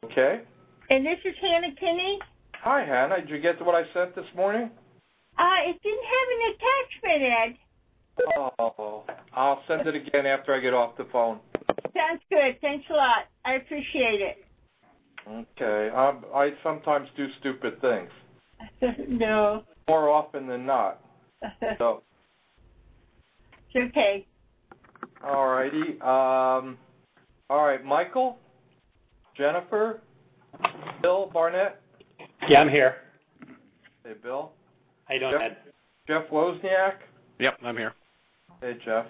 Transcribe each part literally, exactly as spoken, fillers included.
Okay. And this is Hannah Kinney. Hi, Hannah. Did you get what I sent this morning? Uh, it didn't have an attachment, Ed. Oh, I'll send it again after I get off the phone. Sounds good. Thanks a lot. I appreciate it. Okay. I, I sometimes do stupid things. No. More often than not. So. It's okay. All righty. Um, all right, Michael, Jennifer, Bill Barnett. Yeah, I'm here. Hey, Bill. How you doing, Jeff, Ed? Jeff Wozniak. Yep, I'm here. Hey, Jeff.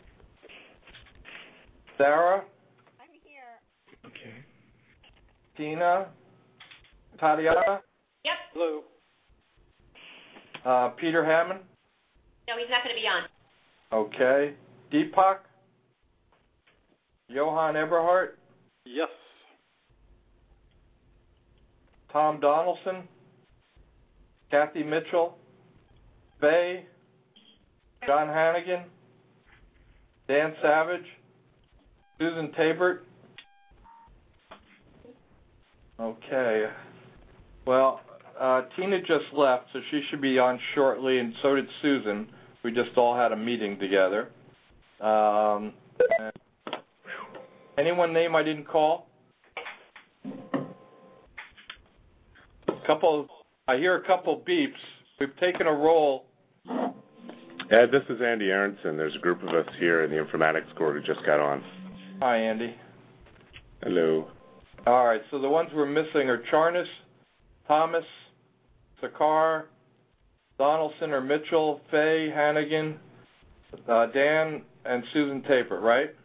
Sarah. I'm here. Okay. Tina. Tatiana. Yep. Hello. Uh, Peter Hammond. No, he's not going to be on. Okay. Deepak. Johan Eberhardt. Yes. Tom Donaldson. Kathy Mitchell. Faye. John Hannigan. Dan Savage. Susan Tabert. Okay. Well, uh, Tina just left, so she should be on shortly, and so did Susan. We just all had a meeting together. Um, anyone name I didn't call? Couple. I hear a couple beeps. We've taken a roll. Ed, this is Andy Aronson. There's a group of us here in the informatics court who just got on. Hi, Andy. Hello. All right, so the ones we're missing are Charnas, Thomas, Sakar, Donaldson or Mitchell, Faye, Hannigan, uh, Dan, and Susan Tabert, right?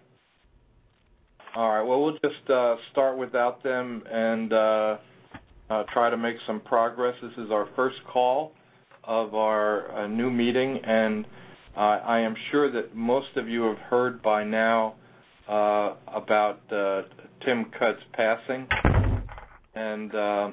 All right, well, we'll just uh, start without them and uh, uh, try to make some progress. This is our first call of our uh, new meeting, and uh, I am sure that most of you have heard by now uh, about uh, Tim Cudd's passing. And, uh,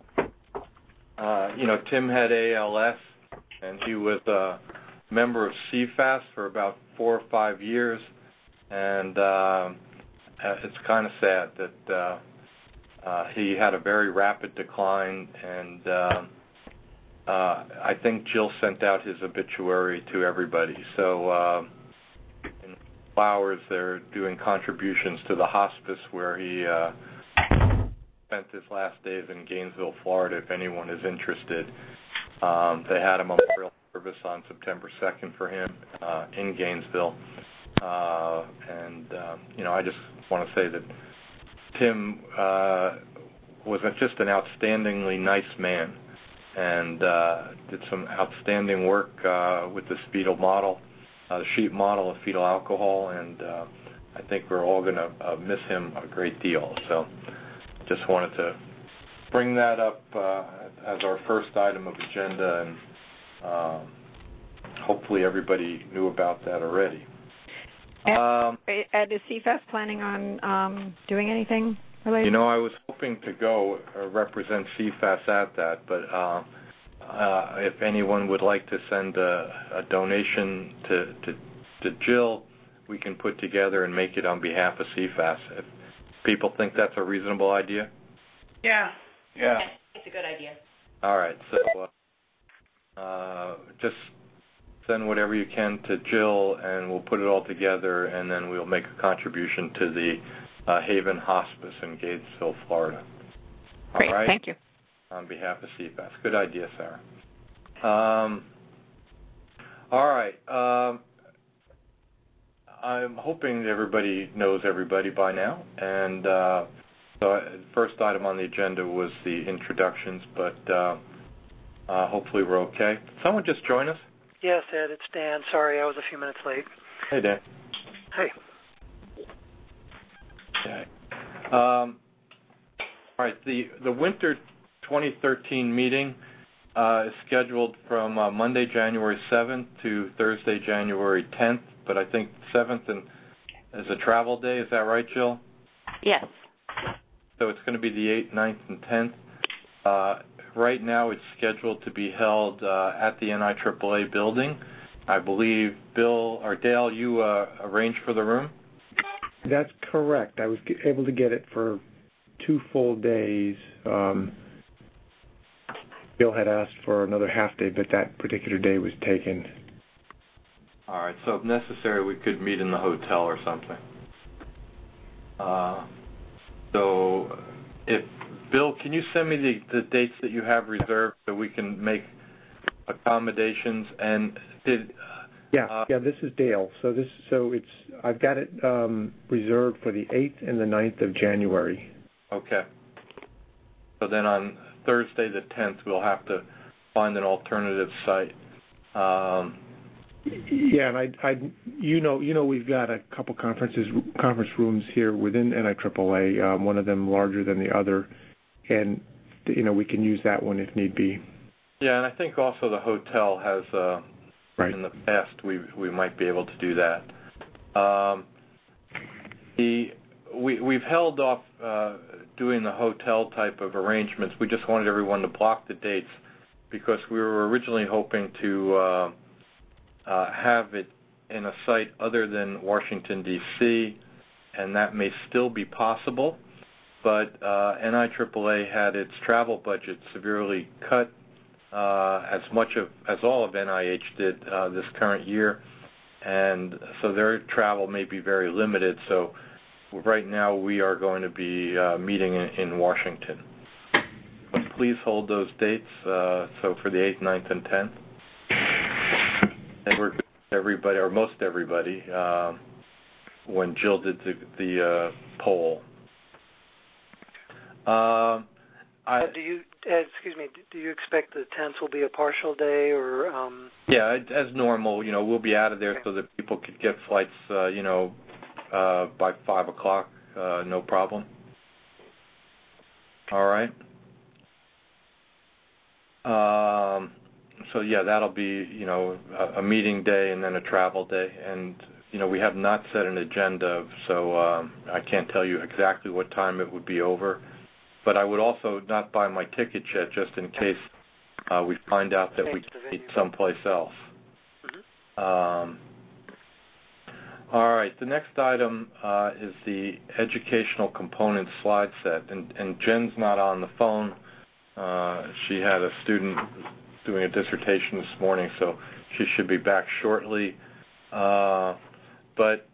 uh, you know, Tim had A L S, and he was a member of C F A S for about four or five years. And uh, it's kind of sad that uh, uh, he had a very rapid decline. And uh, uh, I think Jill sent out his obituary to everybody. So uh, in flowers, they're doing contributions to the hospice where he uh, spent his last days in Gainesville, Florida, if anyone is interested. Um, they had a memorial service on September second for him uh, in Gainesville. Uh, and, um, you know, I just want to say that Tim uh, was just an outstandingly nice man and uh, did some outstanding work uh, with the fetal model, uh, the sheep model of fetal alcohol, and uh, I think we're all going to uh, miss him a great deal. So just wanted to bring that up uh, as our first item of agenda, and uh, hopefully everybody knew about that already. Ed, um, Ed, is C F A S planning on um, doing anything related? You know, I was hoping to go uh, represent C F A S at that, but uh, uh, if anyone would like to send a, a donation to, to, to Jill, we can put together and make it on behalf of C F A S. If people think that's a reasonable idea? Yeah. Yeah. It's a good idea. All right, so uh, uh, just send whatever you can to Jill, and we'll put it all together, and then we'll make a contribution to the uh, Haven Hospice in Gainesville, Florida. All Great, right? thank you. On behalf of C F A S. Good idea, Sarah. Um, all right. Um, I'm hoping that everybody knows everybody by now, and uh, so the first item on the agenda was the introductions, but uh, uh, hopefully we're okay. Did someone just join us? Yes, Ed, it's Dan. Sorry, I was a few minutes late. Hey, Dan. Hey. Okay. Um, all right, the, the winter twenty thirteen meeting uh, is scheduled from uh, Monday, January seventh to Thursday, January tenth, but I think seventh and is a travel day. Is that right, Jill? Yes. So it's going to be the eighth, ninth, and tenth. Uh, right now it's scheduled to be held uh, at the N I triple A building. I believe, Bill or Dale, you uh, arranged for the room? That's correct. I was able to get it for two full days. Um, Bill had asked for another half day, but that particular day was taken. All right, so if necessary, we could meet in the hotel or something. Uh, so, if Bill, can you send me the, the dates that you have reserved so we can make accommodations? And did yeah, uh, yeah, this is Dale. So this, so it's I've got it um, reserved for the eighth and the ninth of January. Okay. So then on Thursday the tenth, we'll have to find an alternative site. Um, Yeah, and I, I, you know, you know, we've got a couple conferences, conference rooms here within N I triple A. Um, one of them larger than the other, and you know, we can use that one if need be. Yeah, and I think also the hotel has. Uh, right. In the past, we we might be able to do that. Um, the we we've held off uh, doing the hotel type of arrangements. We just wanted everyone to block the dates because we were originally hoping to. Uh, Uh, have it in a site other than Washington, D C, and that may still be possible, but uh, N I triple A had its travel budget severely cut, uh, as much of as all of N I H did uh, this current year, and so their travel may be very limited. So right now we are going to be uh, meeting in, in Washington. But please hold those dates, uh, so for the eighth, ninth, and tenth. And we're everybody, or most everybody, uh, when Jill did the, the uh, poll. Uh, I, uh, do you, uh, excuse me, do you expect the tenth will be a partial day or? Um... Yeah, as normal, you know, we'll be out of there okay. so that people could get flights, uh, you know, uh, by five o'clock, uh, no problem. All right. Um. So yeah, that'll be, you know, a, a meeting day and then a travel day, and you know, we have not set an agenda, so um, I can't tell you exactly what time it would be over. But I would also not buy my ticket yet, just in case uh, we find out that we meet someplace else. Mm-hmm. Um, all right, the next item uh, is the educational component slide set, and, and Jen's not on the phone. Uh, she had a student doing a dissertation this morning, so she should be back shortly. Uh, but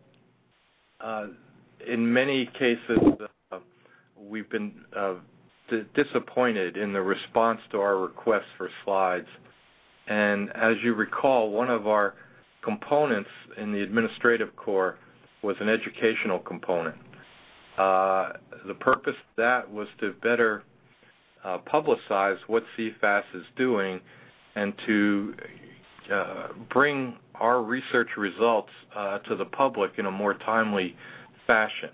uh, in many cases, uh, we've been uh, d- disappointed in the response to our requests for slides. And as you recall, one of our components in the administrative core was an educational component. Uh, the purpose of that was to better uh, publicize what C FAS is doing and to uh, bring our research results uh, to the public in a more timely fashion.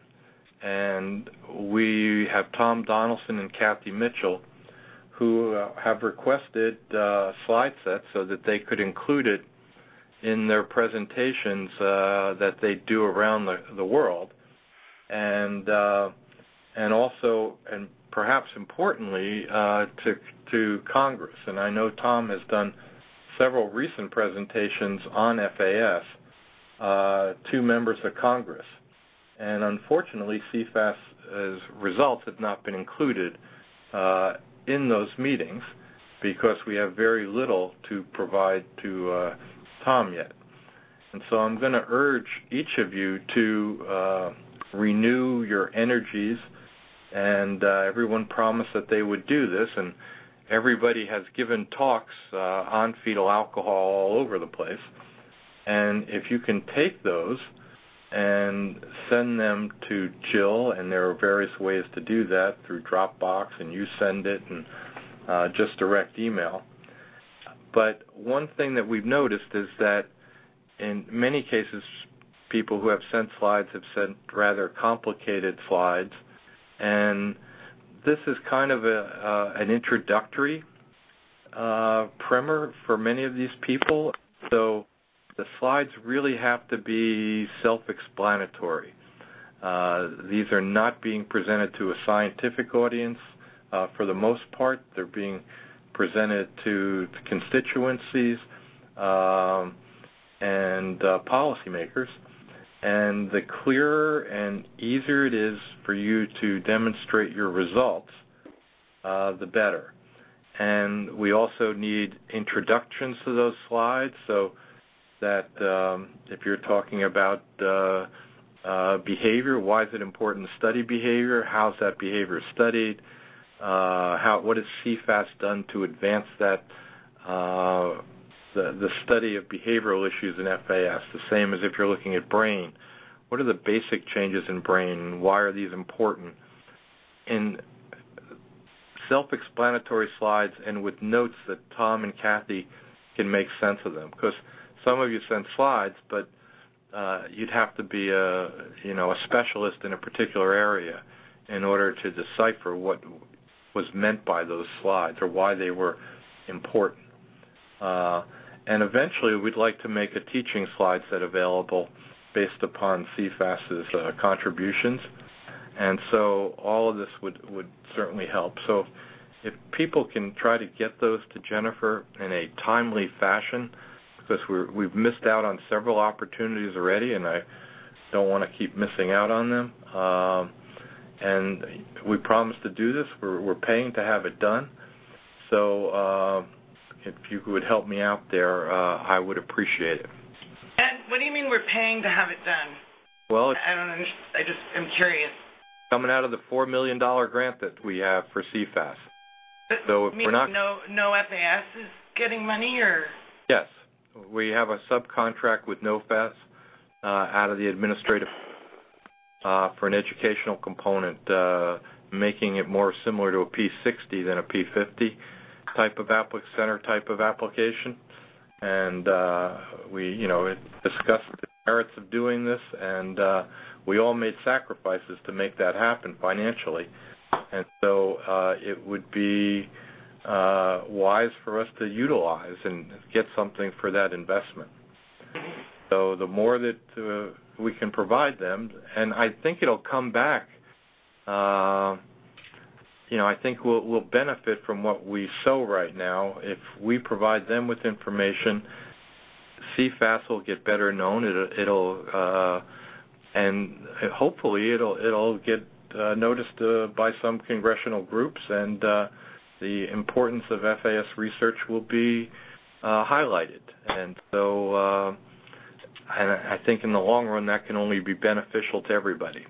And we have Tom Donaldson and Kathy Mitchell who uh, have requested uh, slide sets so that they could include it in their presentations uh, that they do around the, the world. And uh, and also, and perhaps importantly, uh, to to Congress. And I know Tom has done several recent presentations on F A S uh, to members of Congress. And unfortunately, C FAS's results have not been included uh, in those meetings because we have very little to provide to uh, Tom yet. And so I'm going to urge each of you to uh, renew your energies, and uh, everyone promised that they would do this, and everybody has given talks uh, on fetal alcohol all over the place. And if you can take those and send them to Jill, and there are various ways to do that through Dropbox, and you send it, and uh, just direct email. But one thing that we've noticed is that in many cases, people who have sent slides have sent rather complicated slides, and this is kind of a, uh, an introductory uh, primer for many of these people. So the slides really have to be self-explanatory. Uh, these are not being presented to a scientific audience uh, for the most part. They're being presented to, to constituencies um, and uh, policymakers. And the clearer and easier it is for you to demonstrate your results, uh, the better. And we also need introductions to those slides so that um, if you're talking about uh, uh, behavior, why is it important to study behavior? How's that behavior studied? Uh, how, what has C FAS done to advance that, uh, the, the study of behavioral issues in F A S? The same as if you're looking at brain. What are the basic changes in brain? Why are these important? In self-explanatory slides and with notes that Tom and Kathy can make sense of them. Because some of you send slides, but uh, you'd have to be a, you know, a specialist in a particular area in order to decipher what was meant by those slides or why they were important. Uh, and eventually we'd like to make a teaching slide set available based upon C FAS's uh, contributions. And so all of this would, would certainly help. So if people can try to get those to Jennifer in a timely fashion, because we're, we've missed out on several opportunities already, and I don't want to keep missing out on them. Um, and we promised to do this. We're, we're paying to have it done. So uh, if you would help me out there, uh, I would appreciate it. And what do you mean we're paying to have it done? Well, I don't understand. I just am curious. Coming out of the four million dollars grant that we have for C FAS. But so if we're not, no, no F A S is getting money, or? Yes, we have a subcontract with N O F A S uh, out of the administrative uh, for an educational component, uh, making it more similar to a P sixty than a P fifty type of applic center type of application. And uh, we, you know, discussed the merits of doing this, and uh, we all made sacrifices to make that happen financially. And so uh, it would be uh, wise for us to utilize and get something for that investment. So the more that uh, we can provide them, and I think it'll come back. Uh, you know, I think we'll, we'll benefit from what we sow right now. If we provide them with information, C FAS will get better known. It'll, it'll uh, and hopefully it'll it'll get uh, noticed uh, by some congressional groups, and uh, the importance of F A S research will be uh, highlighted. And so, uh, and I think in the long run that can only be beneficial to everybody.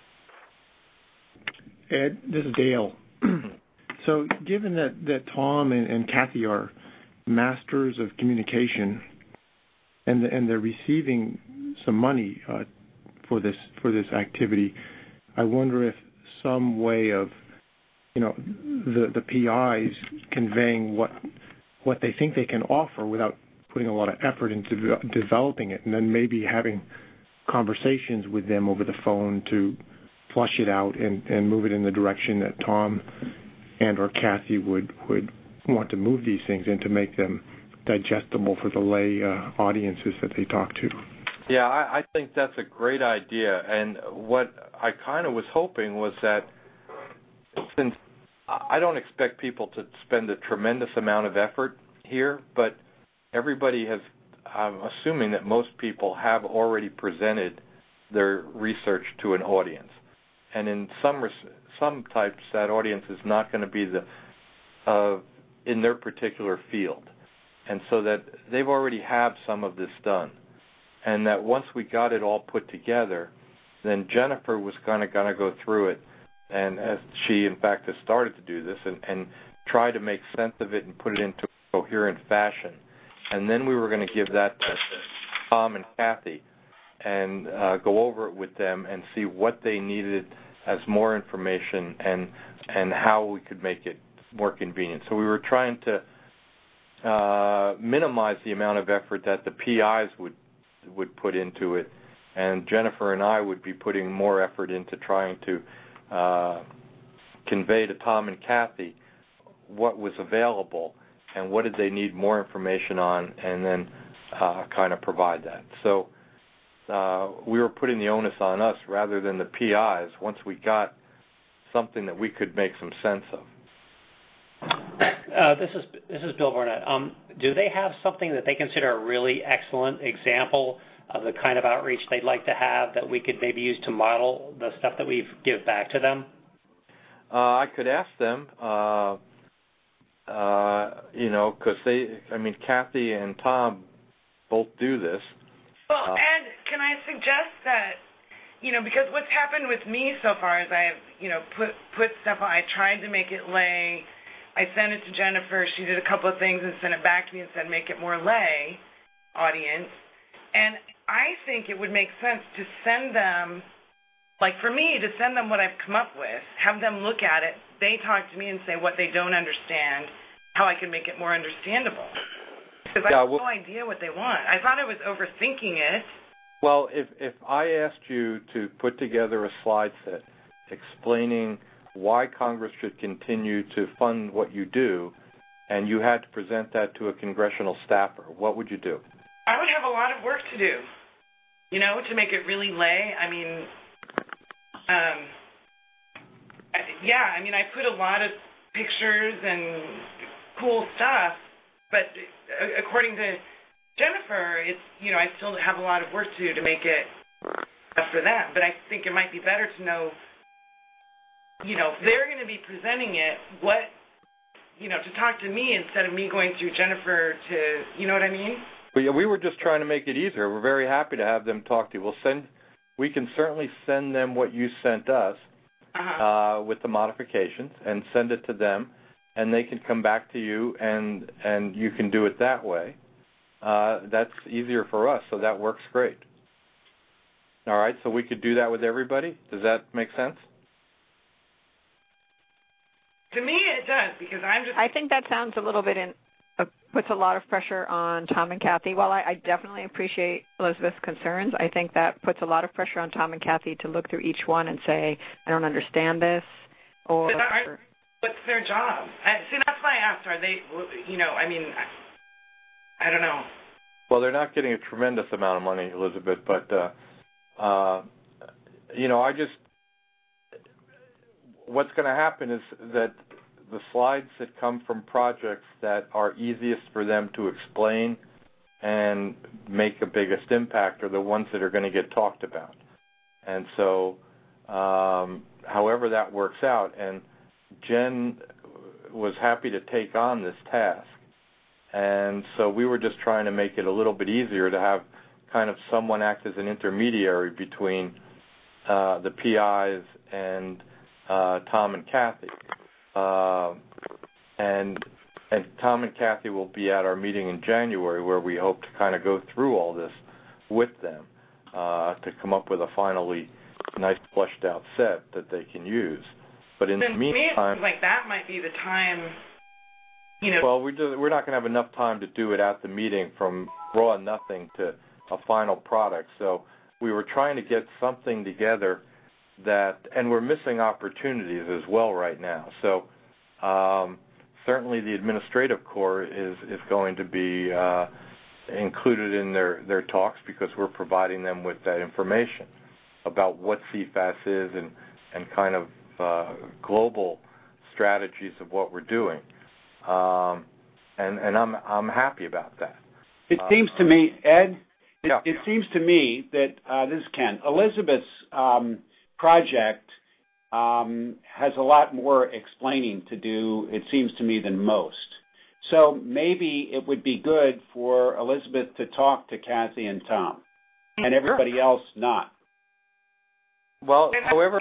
Ed, this is Dale. So given that, that Tom and, and Kathy are masters of communication, and the, and they're receiving some money uh, for this for this activity, I wonder if some way of, you know, the the P Is conveying what what they think they can offer without putting a lot of effort into de- developing it, and then maybe having conversations with them over the phone to flush it out and, and move it in the direction that Tom and or Kathy would, would want to move these things in to make them digestible for the lay uh, audiences that they talk to. Yeah, I, I think that's a great idea. And what I kind of was hoping was that, since I don't expect people to spend a tremendous amount of effort here, but everybody has, I'm assuming that most people have already presented their research to an audience. And in some some types, that audience is not going to be the uh, in their particular field, and so that they've already have some of this done, and that once we got it all put together, then Jennifer was kind of going to go through it, and as she in fact has started to do this, and, and try to make sense of it and put it into a coherent fashion, and then we were going to give that to Tom and Kathy, and uh, go over it with them and see what they needed as more information and and how we could make it more convenient. So we were trying to uh, minimize the amount of effort that the P Is would would put into it, and Jennifer and I would be putting more effort into trying to uh, convey to Tom and Kathy what was available and what did they need more information on, and then uh, kind of provide that. So Uh, we were putting the onus on us rather than the P Is once we got something that we could make some sense of. Uh, this is this is Bill Burnett. Um, do they have something that they consider a really excellent example of the kind of outreach they'd like to have that we could maybe use to model the stuff that we give back to them? Uh, I could ask them, uh, uh, you know, because they, I mean, Kathy and Tom both do this. Well, uh, Ed, can I suggest that, you know, because what's happened with me so far is I have, you know, put put stuff on. I tried to make it lay. I sent it to Jennifer. She did a couple of things and sent it back to me and said, make it more lay audience. And I think it would make sense to send them, like for me, to send them what I've come up with, have them look at it. They talk to me and say what they don't understand, how I can make it more understandable. Because yeah, I have well, no idea what they want. I thought I was overthinking it. Well, if, if I asked you to put together a slide set explaining why Congress should continue to fund what you do, and you had to present that to a congressional staffer, what would you do? I would have a lot of work to do, you know, to make it really lay. I mean, um, yeah, I mean, I put a lot of pictures and cool stuff, but according to Jennifer, it's, you know, I still have a lot of work to do to make it for them. But I think it might be better to know, you know, if they're going to be presenting it, what, you know, to talk to me instead of me going through Jennifer to, you know what I mean? Well, yeah, we were just trying to make it easier. We're very happy to have them talk to you. We'll send, we can certainly send them what you sent us uh-huh. uh, with the modifications and send it to them, and they can come back to you, and and you can do it that way. Uh, that's easier for us, so that works great. All right, so we could do that with everybody? Does that make sense? To me, it does, because I'm just... I think that sounds a little bit in, uh, puts a lot of pressure on Tom and Kathy. While I, I definitely appreciate Elizabeth's concerns, I think that puts a lot of pressure on Tom and Kathy to look through each one and say, I don't understand this, or... But are, what's their job? I, see, that's why I asked, are they, you know, I mean... I don't know. Well, they're not getting a tremendous amount of money, Elizabeth, but, uh, uh, you know, I just, what's going to happen is that the slides that come from projects that are easiest for them to explain and make the biggest impact are the ones that are going to get talked about. And so, um, however that works out, and Jen was happy to take on this task. And so we were just trying to make it a little bit easier to have kind of someone act as an intermediary between uh, the P Is and uh, Tom and Kathy. Uh, and and Tom and Kathy will be at our meeting in January where we hope to kind of go through all this with them uh, to come up with a finally nice fleshed out set that they can use. But in the meantime... like that might be the time... You know. Well, we just, we're not going to have enough time to do it at the meeting from raw nothing to a final product. So we were trying to get something together that, and we're missing opportunities as well right now. So um, certainly the administrative core is, is going to be uh, included in their, their talks because we're providing them with that information about what C FAS is and, and kind of uh, global strategies of what we're doing. Um, and, and I'm I'm happy about that. It uh, seems to me, Ed, it, yeah. it seems to me that, uh, this is Ken, Elizabeth's um, project um, has a lot more explaining to do, it seems to me, than most. So maybe it would be good for Elizabeth to talk to Kathy and Tom, and everybody else not. Well, however,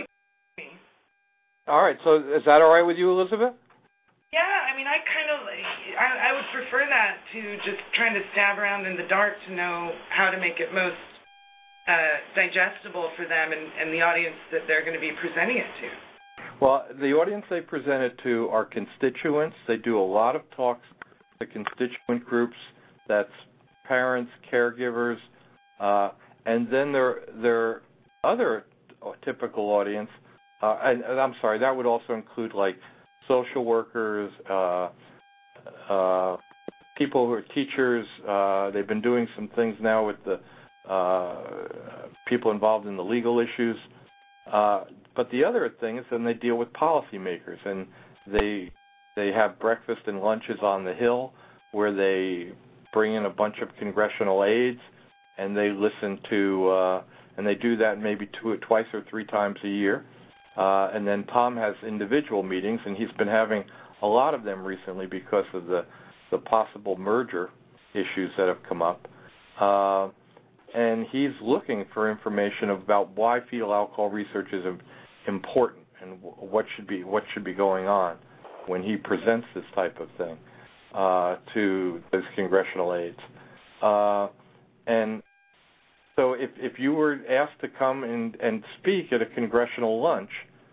all right, so is that all right with you, Elizabeth? Yeah, I mean, I kind of, I, I would prefer that to just trying to stab around in the dark to know how to make it most uh, digestible for them and, and the audience that they're going to be presenting it to. Well, the audience they present it to are constituents. They do a lot of talks to constituent groups. That's parents, caregivers, uh, and then their their other typical audience. Uh, and, and I'm sorry, that would also include like social workers, uh, uh, people who are teachers. Uh, they've been doing some things now with the uh, people involved in the legal issues. Uh, but the other thing is then they deal with policymakers, and they they have breakfast and lunches on the Hill where they bring in a bunch of congressional aides and they listen to, uh, and they do that maybe two, twice or three times a year. Uh, and then Tom has individual meetings, and he's been having a lot of them recently because of the, the possible merger issues that have come up. Uh, and he's looking for information about why fetal alcohol research is important and what should be what should be going on when he presents this type of thing uh, to those congressional aides. Uh, and so if, if you were asked to come and, and speak at a congressional lunch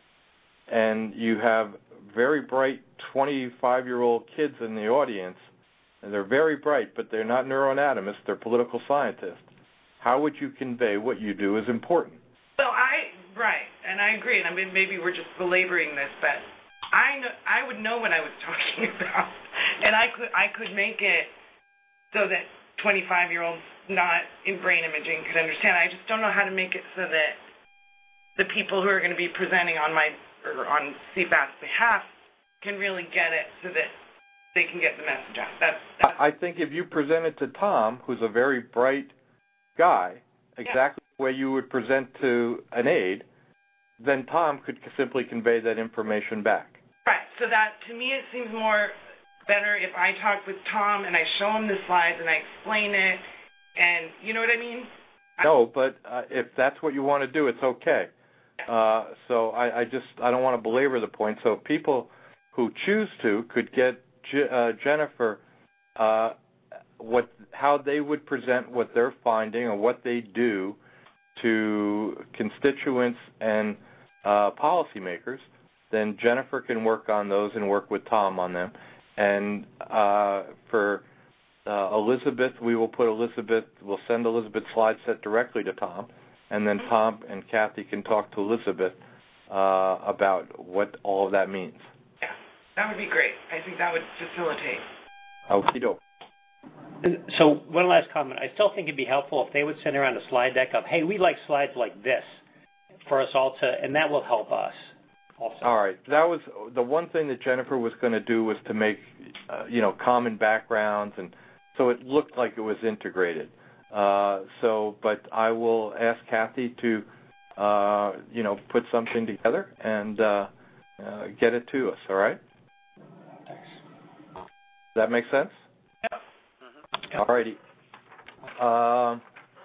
and you have very bright twenty-five-year-old kids in the audience, and they're very bright, but they're not neuroanatomists, they're political scientists, how would you convey what you do is important? Well, I, right, and I agree, and I mean, maybe we're just belaboring this, but I know, I would know what I was talking about, and I could, I could make it so that twenty-five-year-olds not in brain imaging could understand. I just don't know how to make it so that the people who are going to be presenting on my, or on C FAS's behalf can really get it so that they can get the message out. That's, that's I think if you present it to Tom, who's a very bright guy, exactly yeah. the way you would present to an aide, then Tom could simply convey that information back. Right. So that, to me, it seems more better if I talk with Tom and I show him the slides and I explain it, and you know what I mean? No, but uh, if that's what you want to do, it's okay. Yeah. Uh, so I, I just, I don't want to belabor the point. So people who choose to could get Uh, Jennifer, uh, what, how they would present what they're finding or what they do to constituents and uh, policymakers, then Jennifer can work on those and work with Tom on them. And uh, for uh, Elizabeth, we will put Elizabeth, we'll send Elizabeth's slide set directly to Tom, and then Tom and Kathy can talk to Elizabeth uh, about what all of that means. That would be great. I think that would facilitate. Okie doke. So one last comment. I still think it'd be helpful if they would send around a slide deck of, hey, we like slides like this for us all to, and that will help us also. All right. That was the one thing that Jennifer was going to do was to make, uh, you know, common backgrounds, and so it looked like it was integrated. Uh, so, but I will ask Kathy to, uh, you know, put something together and uh, uh, get it to us. All right. Does that make sense? Yep. Mm-hmm. All righty. Um,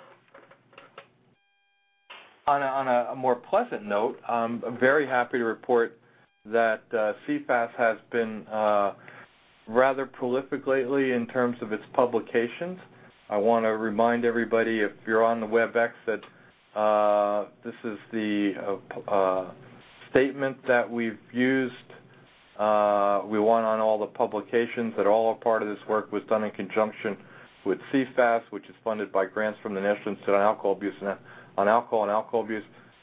on a, on a more pleasant note, I'm very happy to report that uh, C FAS has been uh, rather prolific lately in terms of its publications. I want to remind everybody, if you're on the WebEx, that uh, this is the uh, uh, statement that we've used. Uh, we want on all the publications that all a part of this work was done in conjunction with C FAS, which is funded by grants from the National Institute on Alcohol Abuse and on Alcohol and Alcohol Abuse.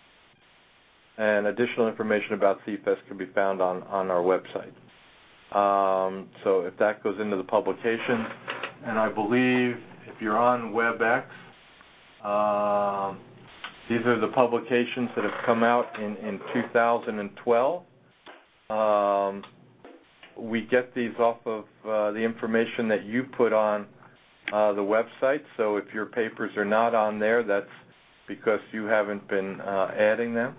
And additional information about C FAS can be found on, on our website. Um, so if that goes into the publication, and I believe if you're on WebEx, um, these are the publications that have come out in, in two thousand twelve. Um, we get these off of uh, the information that you put on uh, the website. So if your papers are not on there, that's because you haven't been uh, adding them.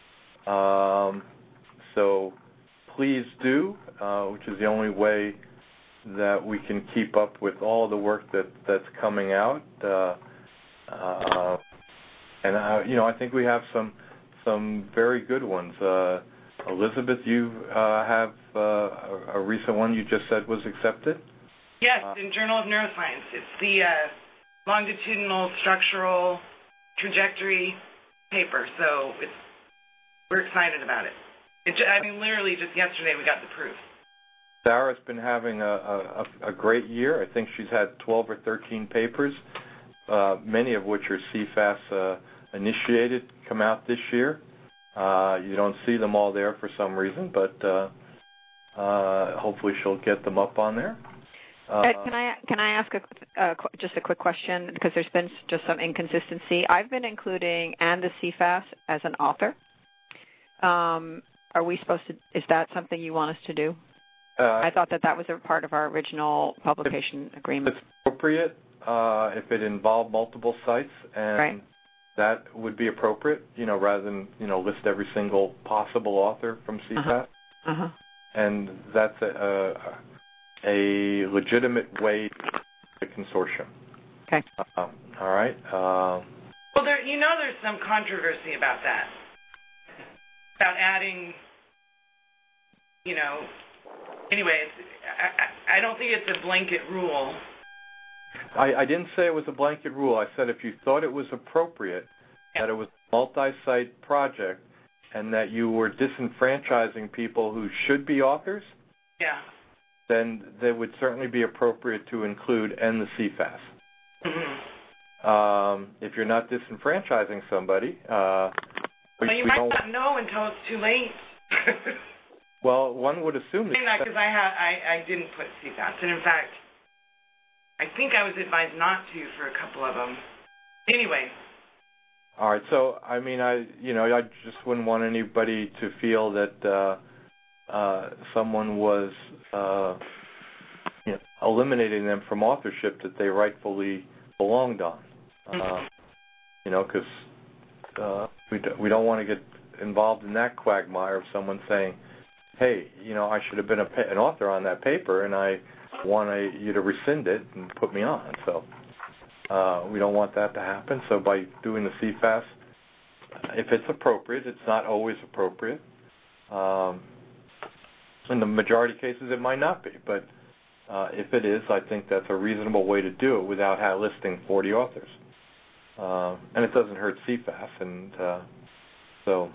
Um, so please do, uh, which is the only way that we can keep up with all the work that, that's coming out. Uh, uh, and uh, you know, I think we have some some very good ones. Uh, Elizabeth, you uh, have uh, a, a recent one you just said was accepted? Yes, uh, in Journal of Neuroscience. It's the uh, longitudinal structural trajectory paper, so it's, we're excited about it. it. I mean, literally just yesterday we got the proof. Sarah's been having a, a, a great year. I think she's had twelve or thirteen papers, uh, many of which are C FAS uh, initiated, come out this year. Uh, you don't see them all there for some reason, but uh, uh, hopefully she'll get them up on there. Uh, Ed, can I can I ask a, uh, just a quick question, because there's been just some inconsistency. I've been including and the C FAS as an author. Um, are we supposed to? Is that something you want us to do? Uh, I thought that that was a part of our original publication if agreement. It's appropriate. uh, if it involved multiple sites, and right. that would be appropriate, you know, rather than, you know, list every single possible author from C FAS. Uh-huh. Uh-huh. And that's a, a, a legitimate way to the consortium. Okay. Uh, all right. Uh, well, there, you know, there's some controversy about that, about adding, you know. Anyway, it's, I, I don't think it's a blanket rule. I, I didn't say it was a blanket rule. I said if you thought it was appropriate, yeah. that it was a multi-site project, and that you were disenfranchising people who should be authors, yeah. then they would certainly be appropriate to include and the C FAS. Mm-hmm. Um, if you're not disenfranchising somebody, uh, well, you might not know until it's too late. Well, one would assume that. that because I, ha- I I didn't put C FAS, and in fact, I think I was advised not to for a couple of them. Anyway. All right. So, I mean, I you know, I just wouldn't want anybody to feel that uh, uh, someone was uh, you know, eliminating them from authorship that they rightfully belonged on. Uh, you know, because uh, we do, we don't want to get involved in that quagmire of someone saying, hey, you know, I should have been a pa- an author on that paper, and I want a, you to rescind it and put me on. So uh, we don't want that to happen. So by doing the C FAS, if it's appropriate, it's not always appropriate. Um, in the majority of cases, it might not be. But uh, if it is, I think that's a reasonable way to do it without ha- listing forty authors. Uh, and it doesn't hurt C FAS. And uh, so...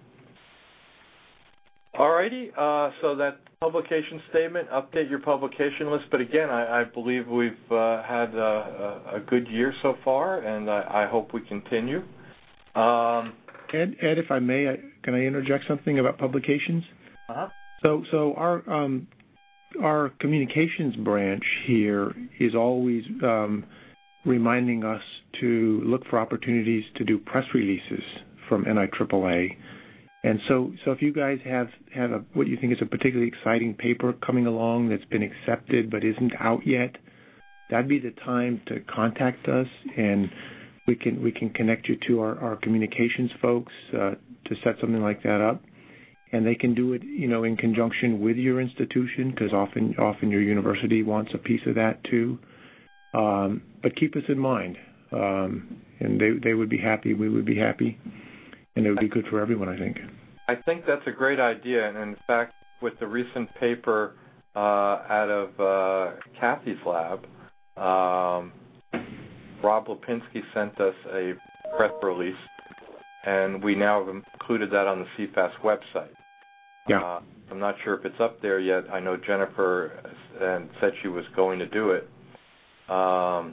All righty, uh, so that publication statement, update your publication list. But again, I, I believe we've uh, had a, a good year so far, and I, I hope we continue. Um, Ed, Ed, if I may, I, can I interject something about publications? Uh-huh. So, so our um, our communications branch here is always um, reminding us to look for opportunities to do press releases from N I triple A. And so, so if you guys have, have a, what you think is a particularly exciting paper coming along that's been accepted but isn't out yet, that'd be the time to contact us, and we can we can connect you to our, our communications folks uh, to set something like that up. And they can do it, you know, in conjunction with your institution, because often often your university wants a piece of that too. Um, but keep us in mind, um, and they they would be happy, we would be happy. And it would be good for everyone, I think. I think that's a great idea. And in fact, with the recent paper uh, out of uh, Kathy's lab, um, Rob Lipinski sent us a press release, and we now have included that on the C FAS website. Yeah. Uh, I'm not sure if it's up there yet. I know Jennifer and said she was going to do it. Um,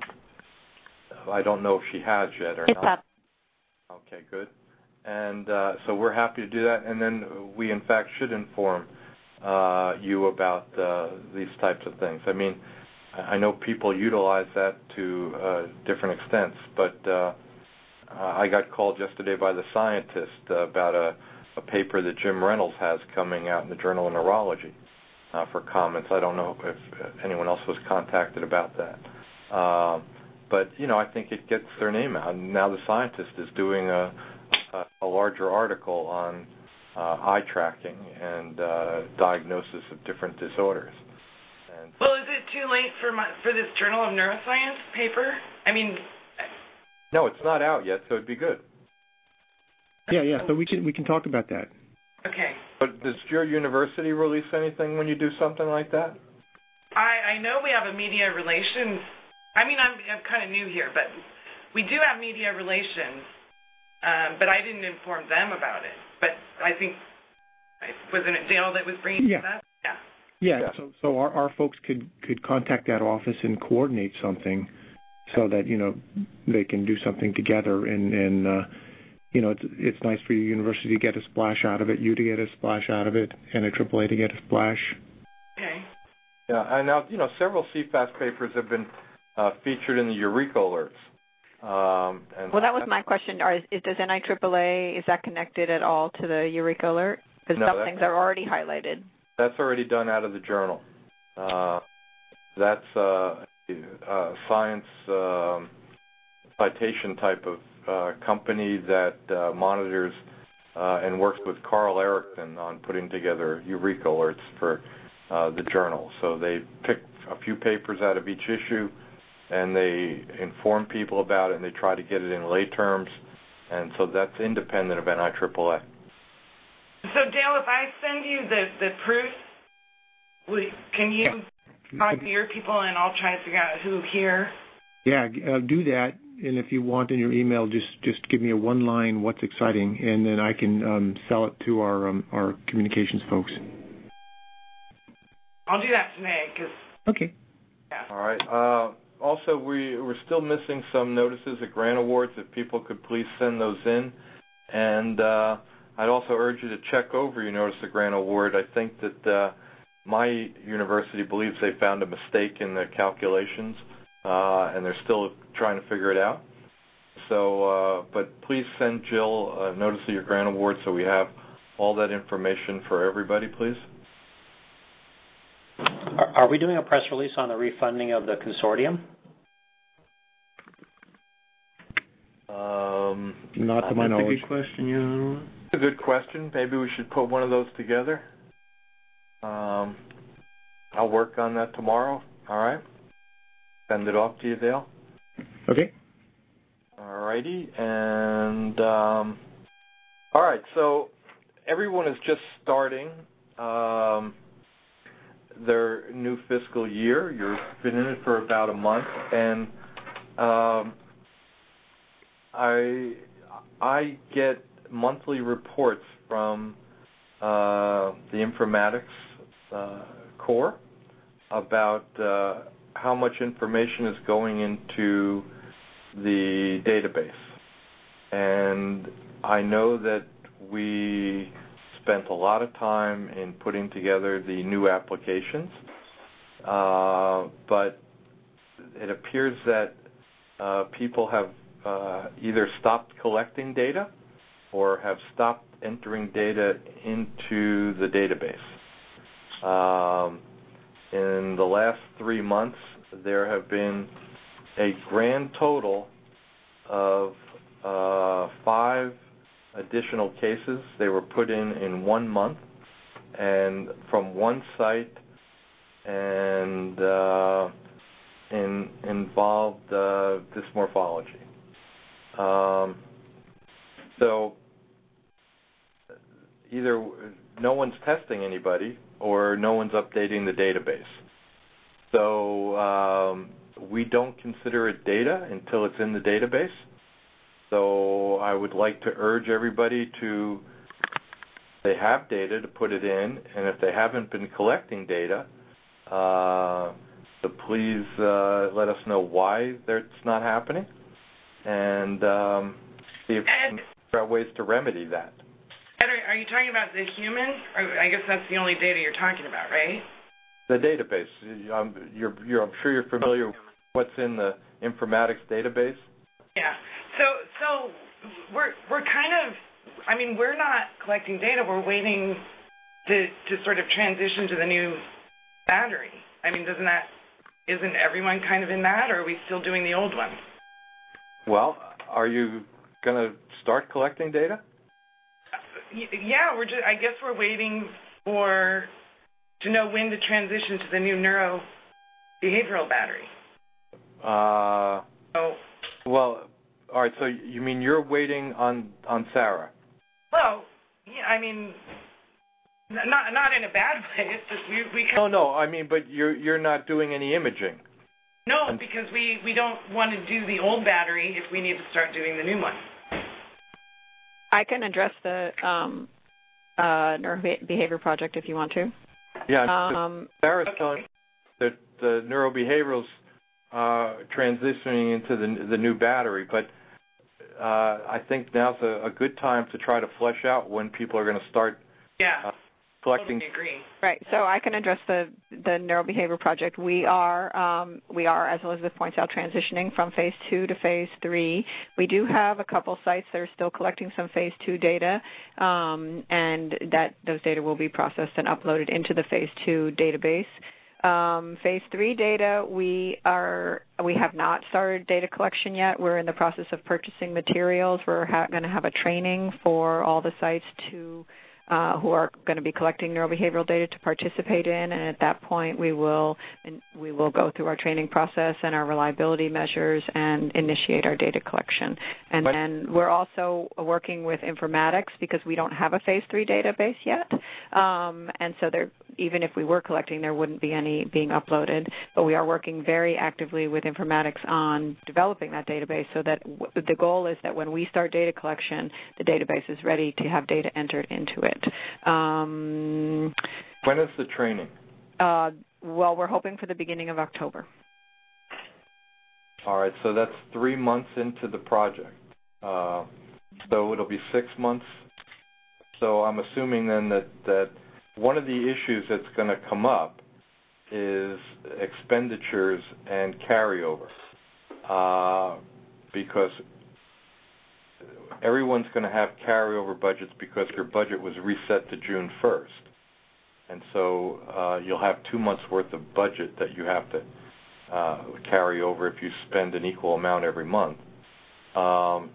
I don't know if she has yet or it's not. Up. Okay, good. And uh, so we're happy to do that. And then we, in fact, should inform uh, you about uh, these types of things. I mean, I know people utilize that to uh, different extents, but uh, I got called yesterday by the scientist uh, about a, a paper that Jim Reynolds has coming out in the Journal of Neurology uh, for comments. I don't know if anyone else was contacted about that. Uh, but, you know, I think it gets their name out. And now the scientist is doing a a larger article on uh, eye tracking and uh, diagnosis of different disorders. And well, is it too late for my, for this Journal of Neuroscience paper? I mean, no, it's not out yet, so it'd be good. Yeah, yeah. So we can we can talk about that. Okay. But does your university release anything when you do something like that? I, I know we have a media relations. I mean, I'm I'm kind of new here, but we do have media relations. Um, but I didn't inform them about it. But I think, wasn't it Dale that was bringing yeah. that? Yeah. Yeah. yeah. So, so our, our folks could, could contact that office and coordinate something, so that you know they can do something together. And, and uh, you know, it's it's nice for your university to get a splash out of it, you to get a splash out of it, and a triple A to get a splash. Okay. Yeah. And now you know several C FAS papers have been uh, featured in the Eureka alerts. Um, and well, that was my question. Are, is, does N I triple A, is that connected at all to the Eureka Alert? Because no, some things are already highlighted. That's already done out of the journal. Uh, that's uh, uh, science um, citation type of uh, company that uh, monitors uh, and works with Carl Erickson on putting together Eureka alerts for uh, the journal. So they pick a few papers out of each issue, and they inform people about it, and they try to get it in lay terms, and so that's independent of N I triple A. So, Dale, if I send you the, the proof, will, can you talk to your people, and I'll try to figure out who here? Yeah, uh, do that, and if you want in your email, just, just give me a one-line what's exciting, and then I can um, sell it to our um, our communications folks. I'll do that today. Cause, okay. Yeah. All right. Uh, also, we, we're still missing some notices of grant awards. If people could please send those in. And uh, I'd also urge you to check over your notice of grant award. I think that uh, my university believes they found a mistake in the calculations, uh, and they're still trying to figure it out. So, uh, but please send Jill a notice of your grant award so we have all that information for everybody, please. Are, are we doing a press release on the refunding of the consortium? Um, Not to my knowledge. That's a good question, yeah. It's a good question. Maybe we should put one of those together. Um, I'll work on that tomorrow. All right. Send it off to you, Dale. Okay. All righty. And, um, all right, so everyone is just starting um, their new fiscal year. You've been in it for about a month, and um, I I get monthly reports from uh, the informatics uh, core about uh, how much information is going into the database. And I know that we spent a lot of time in putting together the new applications, uh, but it appears that uh, people have uh, either stopped collecting data or have stopped entering data into the database. Um, in the last three months, there have been a grand total of uh, five additional cases. They were put in in one month and from one site, and uh, in, involved uh, dysmorphology. Um, so either no one's testing anybody or no one's updating the database. So um, we don't consider it data until it's in the database. So I would like to urge everybody to, if they have data, to put it in, and if they haven't been collecting data, uh, to please uh, let us know why that's not happening, and um, see if there are ways to remedy that. Ed, are you talking about the human? Or I guess that's the only data you're talking about, right? The database. Um, you're, you're, I'm sure you're familiar with what's in the informatics database. Yeah. So, so we're we're kind of. I mean, we're not collecting data. We're waiting to to sort of transition to the new battery. I mean, doesn't that? Isn't everyone kind of in that, or are we still doing the old one? Well, are you going to start collecting data? Yeah, we're just. I guess we're waiting for to know when to transition to the new neurobehavioral battery. Uh. So. Well, all right. So you mean you're waiting on on Sarah? Well, yeah. I mean, not not in a bad way. It's just we we. No, no. I mean, but you're you're not doing any imaging. No, because we we don't want to do the old battery if we need to start doing the new one. I can address the um, uh, neurobehavior project if you want to. Yeah, um, Sarah's okay. telling that the neurobehavioral's uh, transitioning into the the new battery, but uh, I think now's a, a good time to try to flesh out when people are going to start. Yeah. Uh, collecting. Totally agree. Right. So I can address the the neurobehavior project. We are um, we are, as Elizabeth points out, transitioning from phase two to phase three. We do have a couple sites that are still collecting some phase two data, um, and that those data will be processed and uploaded into the phase two database. Um, phase three data, we are we have not started data collection yet. We're in the process of purchasing materials. We're ha- going to have a training for all the sites to uh, who are going to be collecting neurobehavioral data to participate in, and at that point we will and we will go through our training process and our reliability measures and initiate our data collection. And but, then we're also working with informatics because we don't have a phase three database yet, um, and so there, even if we were collecting, there wouldn't be any being uploaded. But we are working very actively with informatics on developing that database so that w- the goal is that when we start data collection, the database is ready to have data entered into it. Um, when is the training? Uh, well, we're hoping for the beginning of October. All right, so that's three months into the project. Uh, so it'll be six months. So I'm assuming then that, that one of the issues that's going to come up is expenditures and carryover, uh, because everyone's going to have carryover budgets because your budget was reset to June first. And so uh, you'll have two months' worth of budget that you have to uh, carry over if you spend an equal amount every month. Um,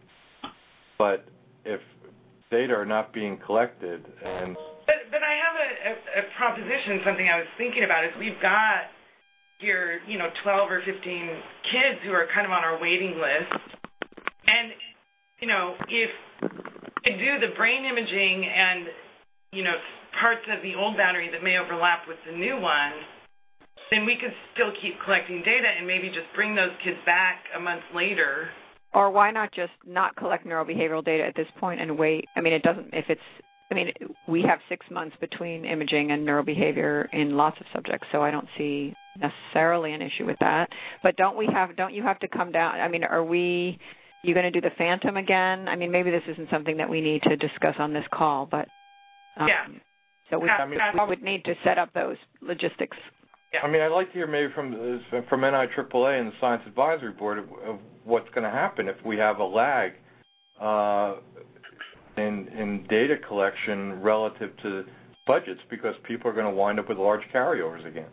but if data are not being collected and... But, but I have a, a, a proposition, something I was thinking about, is we've got here, you know, twelve or fifteen kids who are kind of on our waiting list. And, you know, if we do the brain imaging and, you know, parts of the old battery that may overlap with the new one, then we could still keep collecting data and maybe just bring those kids back a month later. Or why not just not collect neurobehavioral data at this point and wait? I mean, it doesn't, if it's, I mean, we have six months between imaging and neurobehavior in lots of subjects, so I don't see necessarily an issue with that. But don't we have, don't you have to come down, I mean, are we, you going to do the phantom again? I mean, maybe this isn't something that we need to discuss on this call, but um, yeah. So we, I mean, we would need to set up those logistics. Yeah. I mean, I'd like to hear maybe from from N I triple A and the Science Advisory Board of, of what's going to happen if we have a lag uh, in in data collection relative to budgets, because people are going to wind up with large carryovers again.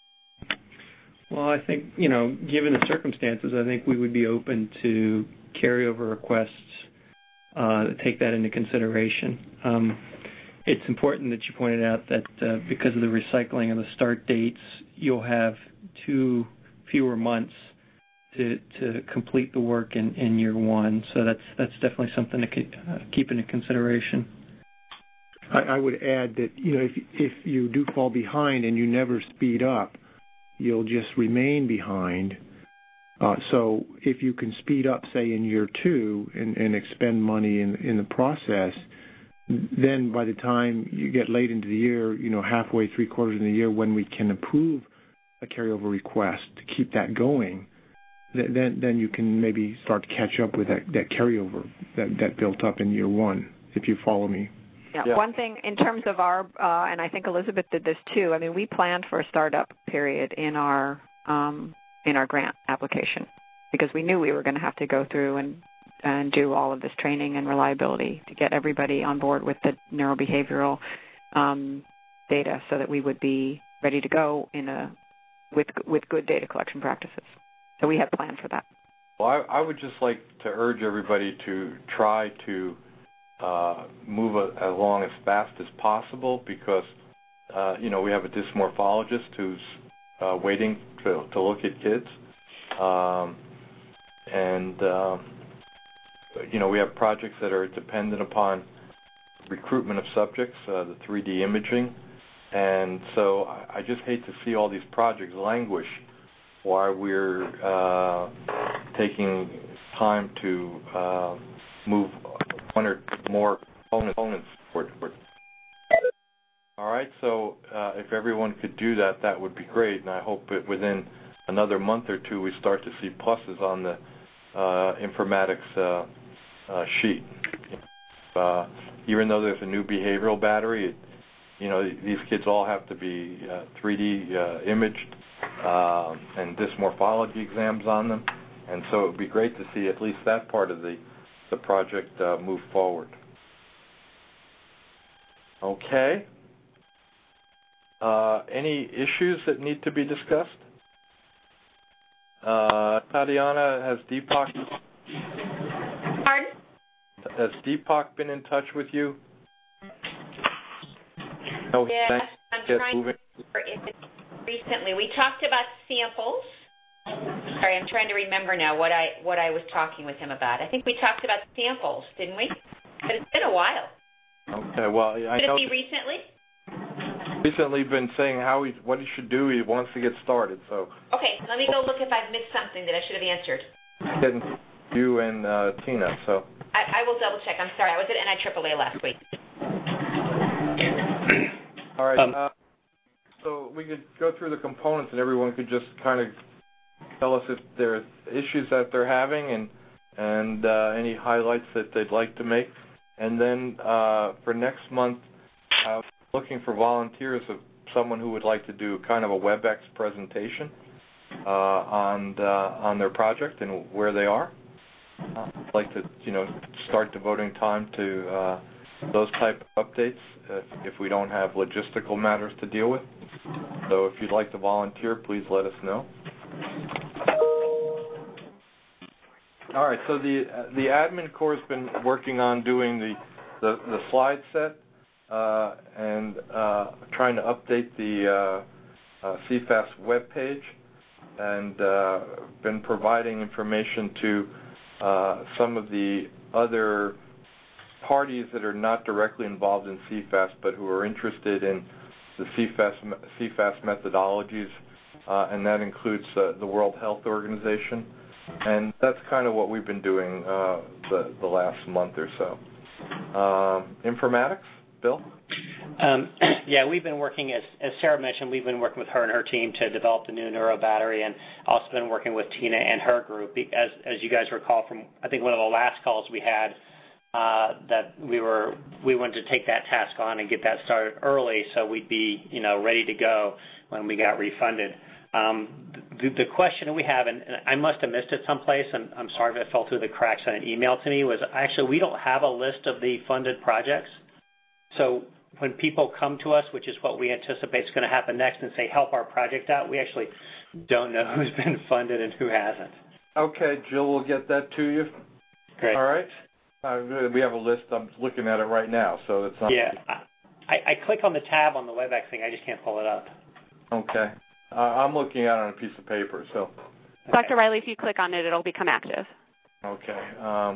Well, I think, you know, given the circumstances, I think we would be open to carryover requests uh, to take that into consideration. Um, It's important that you pointed out that uh, because of the recycling of the start dates, you'll have two fewer months to to complete the work in, in year one. So that's that's definitely something to ke- uh, keep into consideration. I, I would add that, you know, if if you do fall behind and you never speed up, you'll just remain behind. Uh, so if you can speed up, say, in year two and, and expend money in in the process, then by the time you get late into the year, you know, halfway, three quarters of the year, when we can approve a carryover request to keep that going, then then you can maybe start to catch up with that, that carryover that, that built up in year one, if you follow me. Yeah. Yeah. One thing in terms of our, uh, and I think Elizabeth did this too, I mean, we planned for a startup period in our um, in our grant application because we knew we were going to have to go through and and do all of this training and reliability to get everybody on board with the neurobehavioral um, data so that we would be ready to go in a with with good data collection practices. So we had planned for that. Well, I, I would just like to urge everybody to try to uh, move a, along as fast as possible because, uh, you know, we have a dysmorphologist who's uh, waiting to, to look at kids. Um, and... Uh, You know, we have projects that are dependent upon recruitment of subjects, uh, the three D imaging, and so I, I just hate to see all these projects languish while we're uh, taking time to uh, move one or more components forward. All right, so uh, if everyone could do that, that would be great, and I hope that within another month or two we start to see pluses on the uh, informatics uh, Uh, sheet. Uh, even though there's a new behavioral battery, it, you know, these kids all have to be uh, three D uh, imaged uh, and dysmorphology exams on them, and so it would be great to see at least that part of the the project uh, move forward. Okay. Uh, any issues that need to be discussed? Uh, Tatiana, has Deepak Pardon? has Deepak been in touch with you? No, yeah, I'm trying moving. to remember if it's recently. We talked about samples. Sorry, I'm trying to remember now what I what I was talking with him about. I think we talked about samples, didn't we? But it's been a while. Okay, well, I Could know. it be recently? Recently been saying how he what he should do. He wants to get started. So. Okay, let me go look if I've missed something that I should have answered. Getting you and uh, Tina. So. I, I will double check. I'm sorry. I was at N I triple A last week. All right. Um, uh, so we could go through the components, and everyone could just kind of tell us if there are issues that they're having, and and uh, any highlights that they'd like to make. And then uh, for next month, uh, looking for volunteers of someone who would like to do kind of a WebEx presentation uh, on uh, on their project and where they are. Uh, I'd like to, you know, start devoting time to uh, those type of updates if, if we don't have logistical matters to deal with. So if you'd like to volunteer, please let us know. All right. So the the admin core has been working on doing the the, the slide set uh, and uh, trying to update the uh, uh, C FAS webpage, and uh, been providing information to uh, some of the other parties that are not directly involved in C FAS but who are interested in the C FAS, C FAS methodologies, uh, and that includes uh, the World Health Organization. And that's kind of what we've been doing uh, the, the last month or so. Um, informatics, Bill? Um, yeah, we've been working, as, as Sarah mentioned, we've been working with her and her team to develop the new neuro battery, and also been working with Tina and her group. As, as you guys recall from, I think, one of the last calls we had, uh, that we were we wanted to take that task on and get that started early so we'd be, you know, ready to go when we got refunded. Um, the, the question that we have, and, and I must have missed it someplace, and I'm sorry if it fell through the cracks on an email to me, was actually we don't have a list of the funded projects. So when people come to us, which is what we anticipate is going to happen next, and say, help our project out, we actually don't know who's been funded and who hasn't. Okay, Jill will get that to you. Great. All right. Uh, we have a list. I'm looking at it right now, so it's not. Yeah. I, I click on the tab on the WebEx thing. I just can't pull it up. Okay. Uh, I'm looking at it on a piece of paper, so. Okay. Doctor Riley, if you click on it, it'll become active. Okay. Um,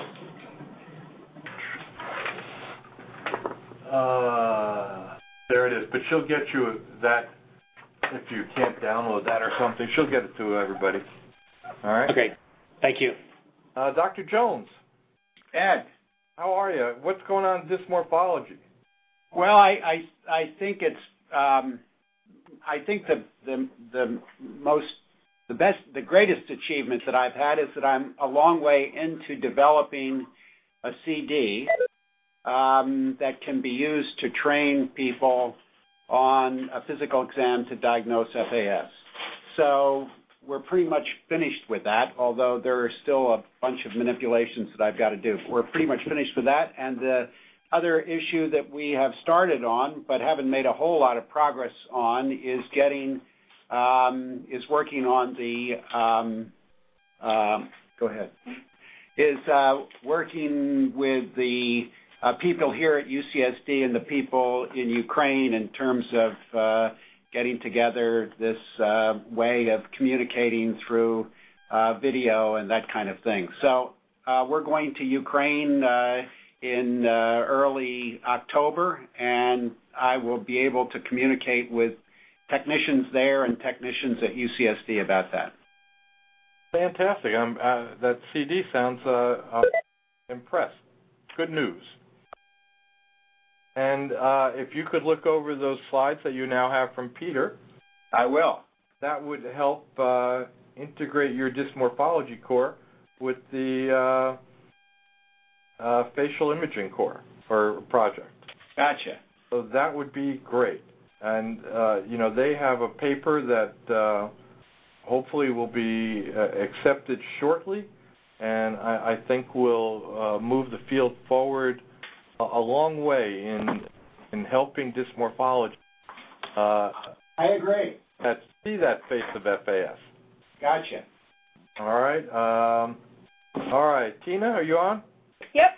uh, there it is. But she'll get you that if you can't download that or something. She'll get it to everybody. All right? Okay. Thank you. Uh, Doctor Jones. Ed. How are you? What's going on in dysmorphology? Well, I, I, I think it's, um, I think the, the, the most, the best, the greatest achievement that I've had is that I'm a long way into developing a C D um, that can be used to train people on a physical exam to diagnose F A S. So we're pretty much finished with that, although there are still a bunch of manipulations that I've got to do. We're pretty much finished with that, and the other issue that we have started on but haven't made a whole lot of progress on is getting, um, is working on the, um, uh, go ahead, is uh, working with the uh, people here at U C S D and the people in Ukraine in terms of uh, getting together this uh, way of communicating through uh, video and that kind of thing. So uh, we're going to Ukraine uh, in uh, early October, and I will be able to communicate with technicians there and technicians at U C S D about that. Fantastic. I'm, uh, that C D sounds uh, uh, impressed. Good news. And uh, if you could look over those slides that you now have from Peter. I will. That would help uh, integrate your dysmorphology core with the uh, uh, facial imaging core or project. Gotcha. So that would be great. And, uh, you know, they have a paper that uh, hopefully will be uh, accepted shortly, and I, I think will uh, move the field forward a, a long way in in helping dysmorphology Uh, I agree. That see that face of F A S. Gotcha. All right. Um, all right. Tina, are you on? Yep.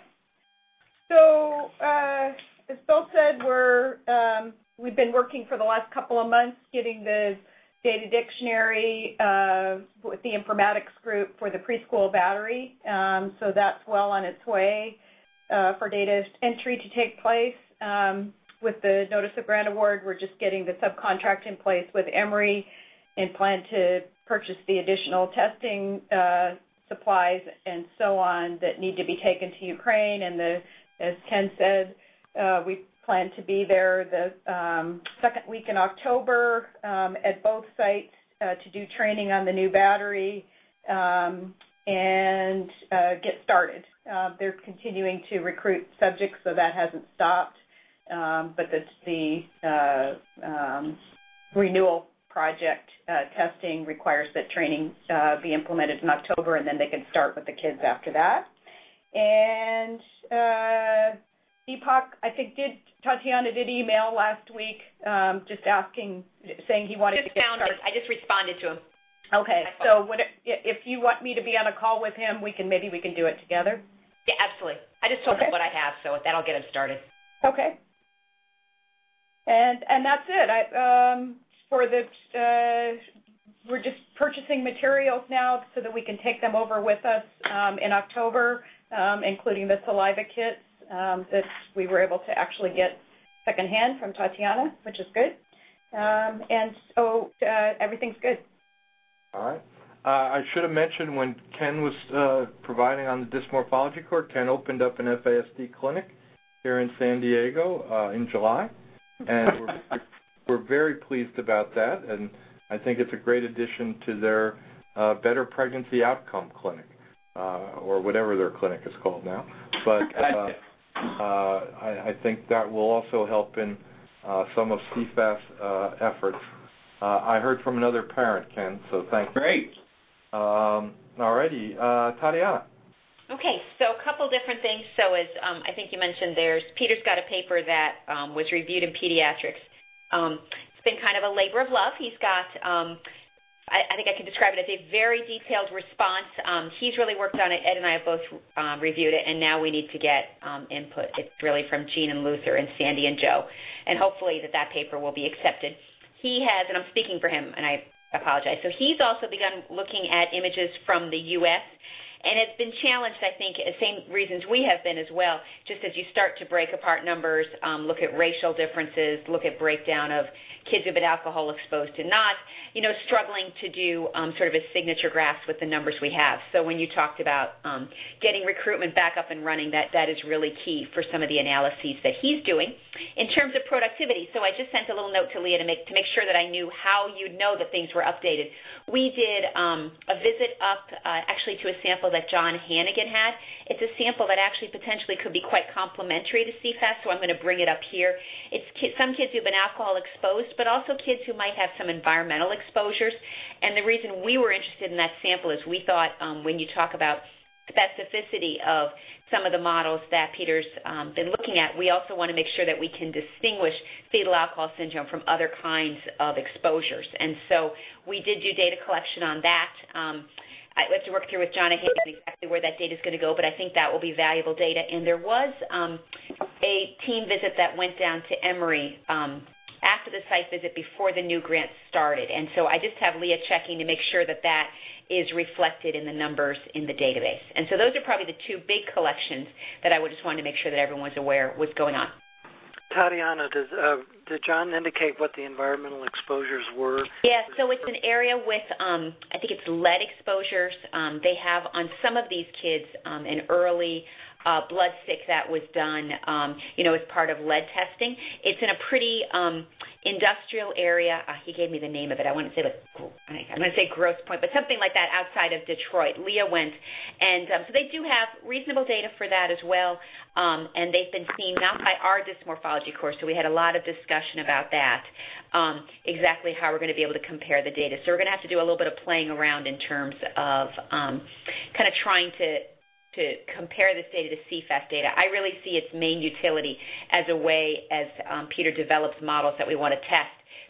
So, uh, as Bill said, we're um, we've been working for the last couple of months getting the data dictionary uh, with the informatics group for the preschool battery. Um, so that's well on its way uh, for data entry to take place. Um, with the notice of grant award, we're just getting the subcontract in place with Emory and plan to purchase the additional testing uh, supplies and so on that need to be taken to Ukraine. And the, as Ken said, uh, we plan to be there the um, second week in October um, at both sites uh, to do training on the new battery um, and uh, get started. Uh, they're continuing to recruit subjects, so that hasn't stopped. Um, but the, the uh, um, renewal project uh, testing requires that training uh, be implemented in October, and then they can start with the kids after that. And uh, Deepak, I think, did Tatiana did email last week, um, just asking, saying he wanted just to get found started. it. I just responded to him. Okay, so what, if you want me to be on a call with him, we can maybe we can do it together. Yeah, absolutely. I just told okay. him what I have, so that'll get him started. Okay. And and that's it. I, um, for the uh, we're just purchasing materials now so that we can take them over with us um, in October, um, including the saliva kits um, that we were able to actually get secondhand from Tatiana, which is good. Um, and so uh, everything's good. All right. Uh, I should have mentioned when Ken was uh, providing on the dysmorphology course, Ken opened up an F A S D clinic here in San Diego uh, in July, and we're, we're very pleased about that, and I think it's a great addition to their uh, Better Pregnancy Outcome Clinic, uh, or whatever their clinic is called now. But uh, uh, I, I think that will also help in uh, some of C F A S uh, efforts. Uh, I heard from another parent, Ken, so thank you. Great. Um, all righty. Uh, Tatiana. Okay, so a couple different things. So as um, I think you mentioned, there's Peter's got a paper that um, was reviewed in Pediatrics. Um, it's been kind of a labor of love. He's got, um, I, I think I can describe it as a very detailed response. Um, he's really worked on it. Ed and I have both um, reviewed it, and now we need to get um, input. It's really from Jean and Luther and Sandy and Joe, and hopefully that that paper will be accepted. He has, and I'm speaking for him, and I apologize. So he's also begun looking at images from the U S, and it's been challenged, I think, the same reasons we have been as well, just as you start to break apart numbers, um, look at racial differences, look at breakdown of kids who've been alcohol exposed to not, you know, struggling to do um, sort of a signature graph with the numbers we have. So when you talked about um, getting recruitment back up and running, that, that is really key for some of the analyses that he's doing. In terms of productivity, so I just sent a little note to Leah to make, to make sure that I knew how you'd know that things were updated. We did um, a visit up uh, actually to a sample that John Hannigan had. It's a sample that actually potentially could be quite complementary to C F A S, so I'm going to bring it up here. It's ki- some kids who've been alcohol exposed, but also kids who might have some environmental exposures. And the reason we were interested in that sample is we thought um, when you talk about specificity of some of the models that Peter's um, been looking at, we also want to make sure that we can distinguish fetal alcohol syndrome from other kinds of exposures. And so we did do data collection on that. Um, I have to work through with John Hannigan exactly where that data is going to go, but I think that will be valuable data. And there was um, a team visit that went down to Emory um, after the site visit before the new grant started. And so I just have Leah checking to make sure that that is reflected in the numbers in the database. And so those are probably the two big collections that I would just want to make sure that everyone's aware what's going on. Tatiana, did, uh, did John indicate what the environmental exposures were? Yeah, so it's an area with, um, I think it's lead exposures. Um, they have on some of these kids um, an early uh, blood stick that was done, um, you know, as part of lead testing. It's in a pretty um, industrial area. Uh, he gave me the name of it. I want to say, like, I'm going to say Grosse Pointe, but something like that outside of Detroit. Leah went, and um, so they do have reasonable data for that as well. Um, and they've been seen not by our dysmorphology course, so we had a lot of discussion about that, um, exactly how we're going to be able to compare the data. So we're going to have to do a little bit of playing around in terms of um, kind of trying to to compare this data to C F A S data. I really see its main utility as a way, as um, Peter develops models that we want to test,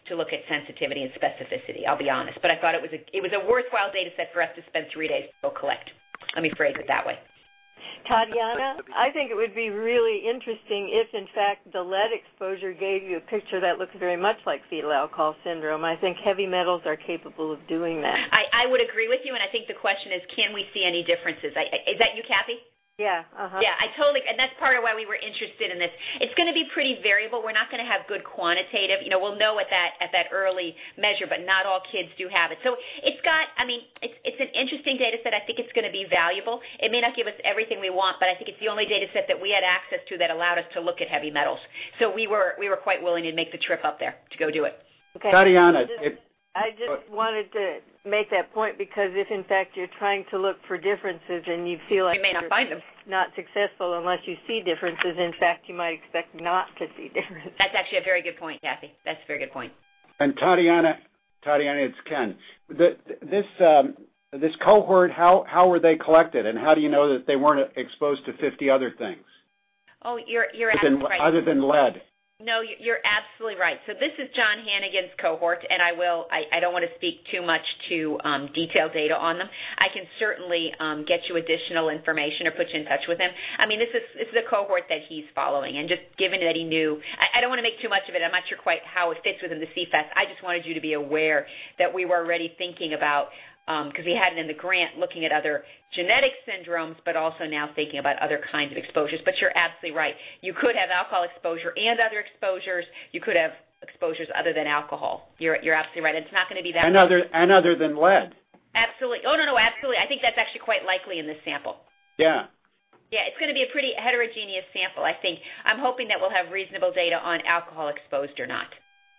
to look at sensitivity and specificity, I'll be honest. But I thought it was a, it was a worthwhile data set for us to spend three days to go collect. Let me phrase it that way. Tatiana, I think it would be really interesting if, in fact, the lead exposure gave you a picture that looks very much like fetal alcohol syndrome. I think heavy metals are capable of doing that. I, I would agree with you, and I think the question is, can we see any differences? I, is that you, Kathy? Yeah. Uh-huh. Yeah, I totally, and that's part of why we were interested in this. It's going to be pretty variable. We're not going to have good quantitative. You know, we'll know at that at that early measure, but not all kids do have it. So it's got, I mean, it's it's an interesting data set. I think it's going to be valuable. It may not give us everything we want, but I think it's the only data set that we had access to that allowed us to look at heavy metals. So we were we were quite willing to make the trip up there to go do it. Okay. Tatiana, I just, it, I just wanted to make that point because if, in fact, you're trying to look for differences and you feel like you may not find them, not successful unless you see differences, in fact, you might expect not to see differences. That's actually a very good point, Kathy. That's a very good point. And Tatiana, Tatiana, it's Ken. The, this um, this cohort, how how were they collected, and how do you know that they weren't exposed to fifty other things? Oh, you're you're other absolutely than, right. Other than lead. No, you're absolutely right. So this is John Hannigan's cohort, and I will. I, I don't want to speak too much to um, detailed data on them. I can certainly um, get you additional information or put you in touch with him. I mean, this is this is a cohort that he's following, and just given that he knew, I, I don't want to make too much of it. I'm not sure quite how it fits within the C F A S. I just wanted you to be aware that we were already thinking about. Because um, we had it in the grant looking at other genetic syndromes, but also now thinking about other kinds of exposures. But you're absolutely right. You could have alcohol exposure and other exposures. You could have exposures other than alcohol. You're you're absolutely right. It's not going to be that. And other and other than lead. Absolutely. Oh no no absolutely. I think that's actually quite likely in this sample. Yeah. Yeah, it's going to be a pretty heterogeneous sample. I think. I'm hoping that we'll have reasonable data on alcohol exposed or not.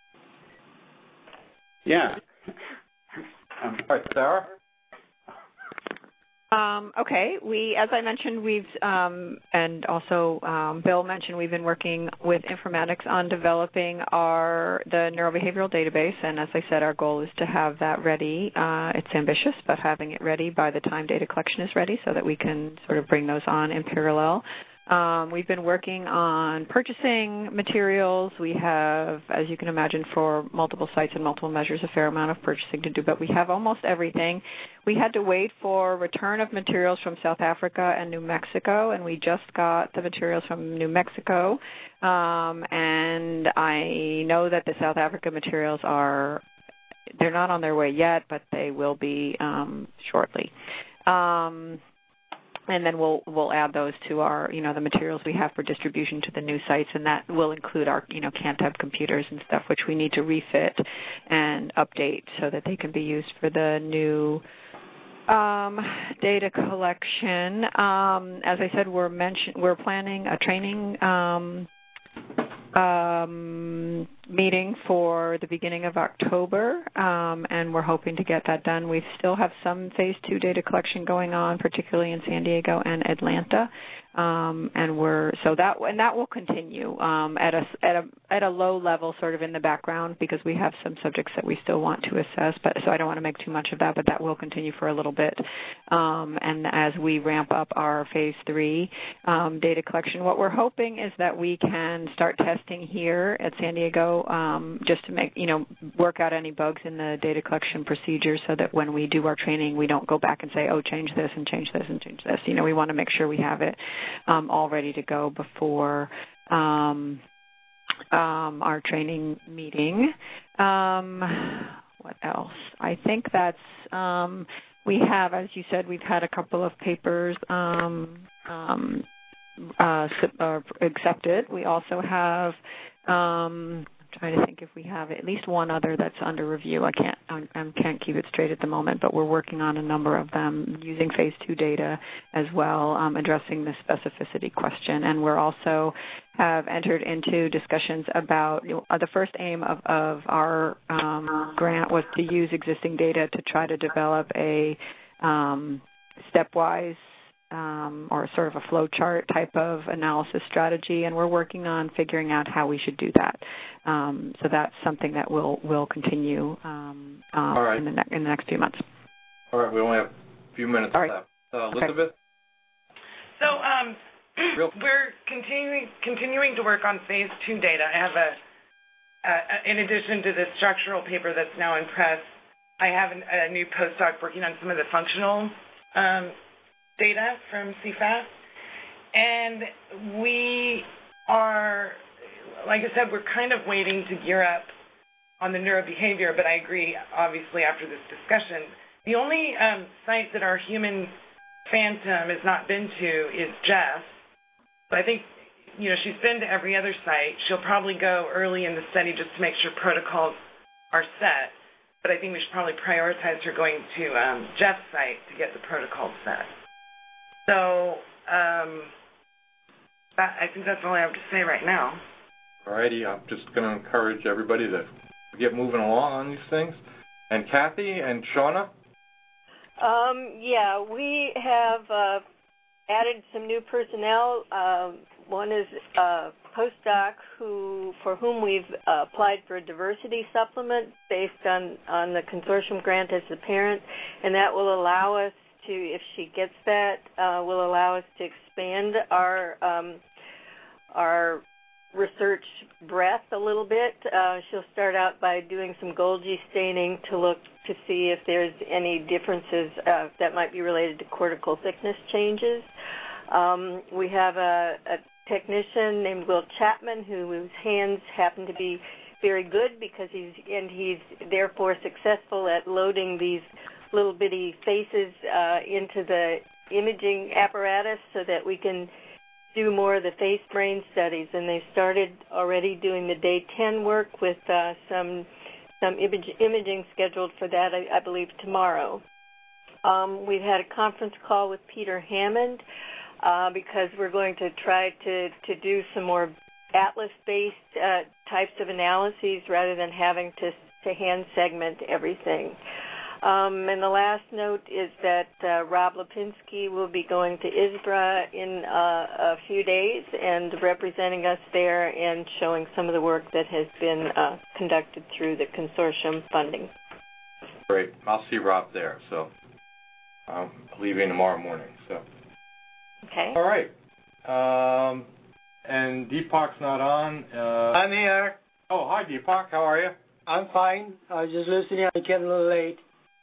Yeah. Um, all right, Sarah? Um, okay. We, as I mentioned, we've, um, and also um, Bill mentioned, we've been working with informatics on developing our the neurobehavioral database. And as I said, our goal is to have that ready. Uh, it's ambitious, but having it ready by the time data collection is ready, so that we can sort of bring those on in parallel. Um, we've been working on purchasing materials. We have, as you can imagine, for multiple sites and multiple measures, a fair amount of purchasing to do, but we have almost everything. We had to wait for return of materials from South Africa and New Mexico, and we just got the materials from New Mexico. Um, and I know that the South Africa materials are, they're not on their way yet, but they will be um, shortly. Um, And then we'll we'll add those to our, you know, the materials we have for distribution to the new sites, and that will include our, you know, Cantab computers and stuff, which we need to refit and update so that they can be used for the new um, data collection. Um, as I said, we're mention we're planning a training um, um, meeting for the beginning of October, um, and we're hoping to get that done. We still have some phase two data collection going on, particularly in San Diego and Atlanta, um, and we're so that and that will continue um, at a at a at a low level, sort of in the background, because we have some subjects that we still want to assess. But so I don't want to make too much of that, but that will continue for a little bit. Um, and as we ramp up our phase three um, data collection, what we're hoping is that we can start testing here at San Diego. Um, just to make, you know, work out any bugs in the data collection procedure so that when we do our training, we don't go back and say, oh, change this and change this and change this. You know, we want to make sure we have it um, all ready to go before um, um, our training meeting. Um, what else? I think that's, um, we have, as you said, we've had a couple of papers um, um, uh, accepted. We also have um, trying to think if we have at least one other that's under review. I can't I, I can't keep it straight at the moment, but we're working on a number of them using phase two data as well, um, addressing the specificity question. And we're also have entered into discussions about, you know, the first aim of, of our um, grant was to use existing data to try to develop a um, stepwise Um, or sort of a flow chart type of analysis strategy, and we're working on figuring out how we should do that. Um, so that's something that will will continue um, um, All right. in the ne- in the next few months. All right, we only have a few minutes All right. left. Uh, Elizabeth? Okay. So um, we're continuing continuing to work on phase two data. I have a uh, in addition to the structural paper that's now in press, I have an, a new postdoc working on some of the functional um, data from C F A S. And we are, like I said, we're kind of waiting to gear up on the neurobehavior, but I agree, obviously, after this discussion. The only um, site that our human phantom has not been to is Jess. So I think, you know, she's been to every other site. She'll probably go early in the study just to make sure protocols are set. But I think we should probably prioritize her going to um, Jeff's site to get the protocol set. So um, that, I think that's all I have to say right now. All righty. I'm just going to encourage everybody to get moving along on these things. And Kathy and Shauna? Um, yeah, we have uh, added some new personnel. Um, one is a postdoc who, for whom we've uh, applied for a diversity supplement based on, on the consortium grant as the parent, and that will allow us to, if she gets that, uh, will allow us to expand our um, our research breadth a little bit. Uh, she'll start out by doing some Golgi staining to look to see if there's any differences uh, that might be related to cortical thickness changes. Um, we have a, a technician named Will Chapman who, whose hands happen to be very good because he's and he's therefore successful at loading these little bitty faces uh, into the imaging apparatus so that we can do more of the face brain studies. And they started already doing the day ten work with uh, some some image, imaging scheduled for that, I, I believe, tomorrow. Um, we've had a conference call with Peter Hammond uh, because we're going to try to, to do some more atlas-based uh, types of analyses rather than having to, to hand segment everything. Um, and the last note is that uh, Rob Lipinski will be going to I S B R A in uh, a few days and representing us there and showing some of the work that has been uh, conducted through the consortium funding. Great. I'll see Rob there. So I'm leaving tomorrow morning. So. Okay. All right. Um, and Deepak's not on. Uh, I'm here. Oh, hi, Deepak. How are you? I'm fine. I was just listening. I came a little late.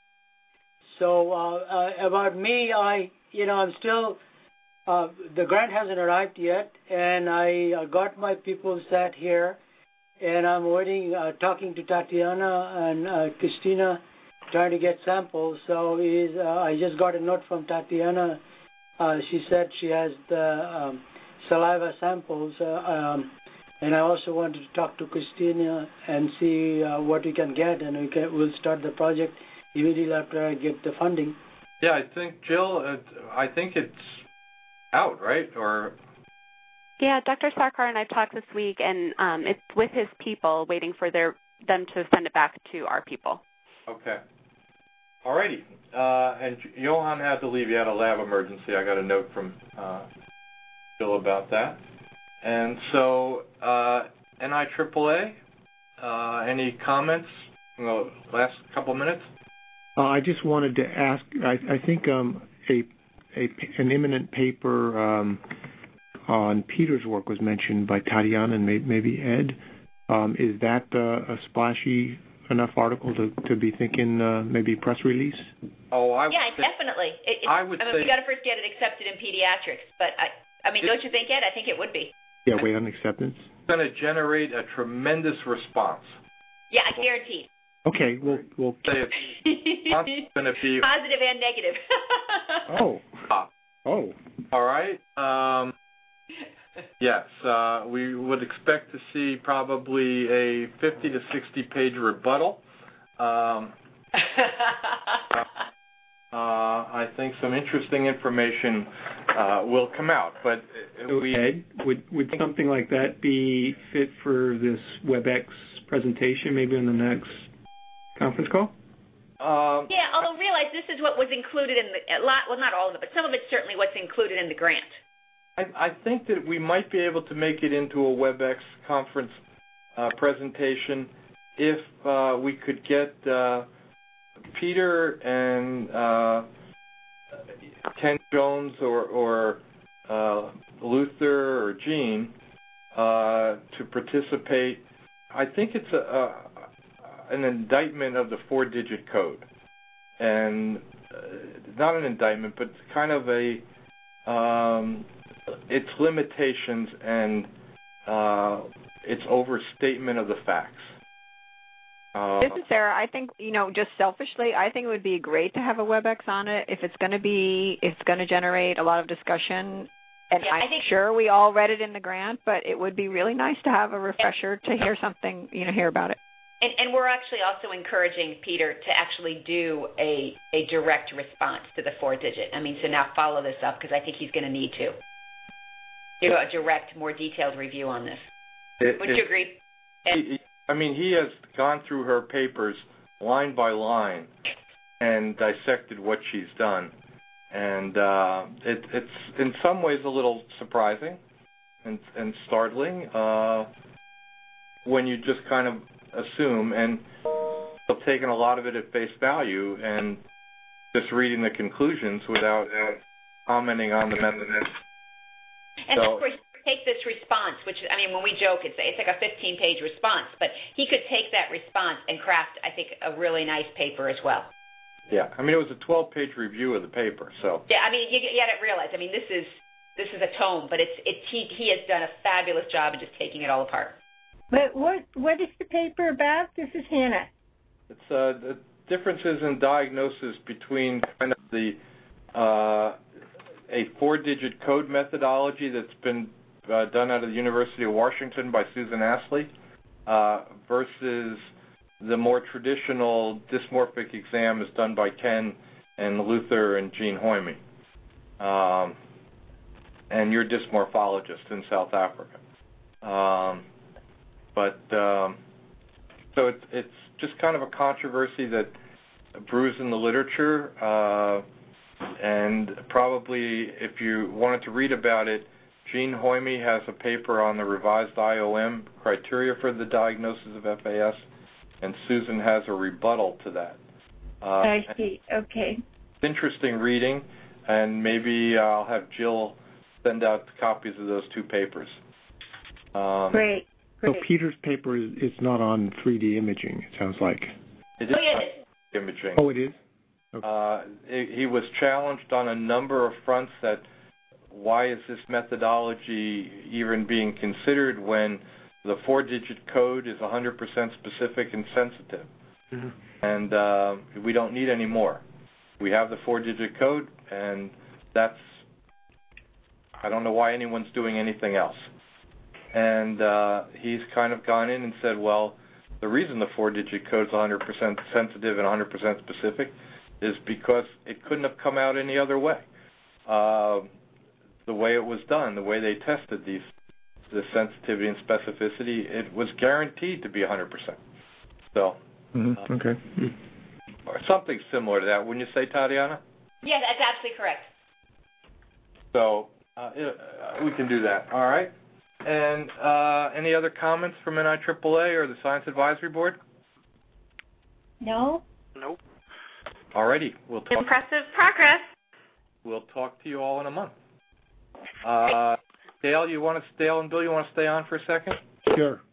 So uh, uh, about me, I, you know, I'm still, uh, the grant hasn't arrived yet, and I uh, got my people sat here, and I'm waiting, uh, talking to Tatiana and uh, Christina, trying to get samples. So is, uh, I just got a note from Tatiana. Uh, she said she has the um, saliva samples, uh, um, and I also wanted to talk to Christina and see uh, what we can get, and we can, we'll start the project immediately after I get the funding. Yeah, I think, Jill, uh, I think it's out, right? Or Yeah, Doctor Sarkar and I talked this week, and um, it's with his people, waiting for their them to send it back to our people. Okay. All righty. Uh, and Johan had to leave. He had a lab emergency. I got a note from uh, Jill about that. And so, uh, N I triple A, uh, any comments in the last couple minutes? Uh, I just wanted to ask, I, I think um, a, a, an imminent paper um, on Peter's work was mentioned by Tatiana and may, maybe Ed. Um, is that uh, a splashy enough article to, to be thinking uh, maybe press release? Oh, I yeah, would definitely. It, it, I would I mean, say we got to first get it accepted in pediatrics, but I, I mean, don't you think, Ed? I think it would be. Yeah, wait on acceptance. It's going to generate a tremendous response. Yeah, I guarantee. Okay, we'll we'll say it's going to be positive and negative. oh, oh, all right. Um, yes, uh, we would expect to see probably a fifty to sixty page rebuttal. Um, uh, I think some interesting information uh, will come out, but so we Ed, would would something like that be fit for this WebEx presentation, maybe on the next conference call? Um, yeah, although realize this is what was included in the, a lot, well, not all of it, but some of it's certainly what's included in the grant. I, I think that we might be able to make it into a WebEx conference uh, presentation if uh, we could get uh, Peter and uh, Ken Jones or, or uh, Luther or Gene uh, to participate I think it's a, a an indictment of the four-digit code, and uh, not an indictment, but kind of a um, its limitations and uh, its overstatement of the facts. Uh, this is Sarah. I think, you know, just selfishly, I think it would be great to have a WebEx on it if it's going to be, if it's going to generate a lot of discussion. And yeah, I'm I think, sure we all read it in the grant, but it would be really nice to have a refresher to hear something, you know, hear about it. And, and we're actually also encouraging Peter to actually do a, a direct response to the four-digit. I mean, to now follow this up, because I think he's going to need to do a direct, more detailed review on this. It, Wouldn't it, you agree? He, I mean, he has gone through her papers line by line and dissected what she's done. And uh, it, it's in some ways a little surprising and, and startling uh, when you just kind of assume, and they've taken a lot of it at face value and just reading the conclusions without uh, commenting on the method. And so, of course, take this response, which, I mean, when we joke, it's, it's like a fifteen-page response, but he could take that response and craft, I think, a really nice paper as well. Yeah, I mean, it was a twelve-page review of the paper, so. Yeah, I mean, you, you got to realize, I mean, this is this is a tome, but it's it's he, he has done a fabulous job of just taking it all apart. But what what is the paper about? This is Hannah. It's uh, the differences in diagnosis between kind of the uh, a four-digit code methodology that's been uh, done out of the University of Washington by Susan Astley uh, versus the more traditional dysmorphic exam is done by Ken and Luther and Jean Hoyme. Um, and you're a dysmorphologist in South Africa. Um, but um, so it's, it's just kind of a controversy that brews in the literature. Uh, and probably if you wanted to read about it, Jean Hoyme has a paper on the revised I O M criteria for the diagnosis of F A S. And Susan has a rebuttal to that. Uh, I see. Okay. Interesting reading, and maybe I'll have Jill send out copies of those two papers. Um, Great. Great. So Peter's paper is it's not on three D imaging, it sounds like. It is oh, yeah. imaging. Oh, it is? Okay. Uh, it, he was challenged on a number of fronts that why is this methodology even being considered when the four-digit code is one hundred percent specific and sensitive, mm-hmm. and uh, we don't need any more. We have the four-digit code, and that's, I don't know why anyone's doing anything else. And uh, he's kind of gone in and said, well, the reason the four-digit code is one hundred percent sensitive and one hundred percent specific is because it couldn't have come out any other way. Uh, the way it was done, the way they tested these the sensitivity and specificity, it was guaranteed to be one hundred percent. So, mm-hmm. uh, okay. or something similar to that, wouldn't you say, Tatiana? Yeah, that's absolutely correct. So, uh, we can do that. All right. And uh, any other comments from N I triple A or the Science Advisory Board? No. Nope. All righty. We'll talk. Impressive progress. We'll talk to you all in a month. Uh, Dale, you want to Dale and Bill, you want to stay on for a second? Sure.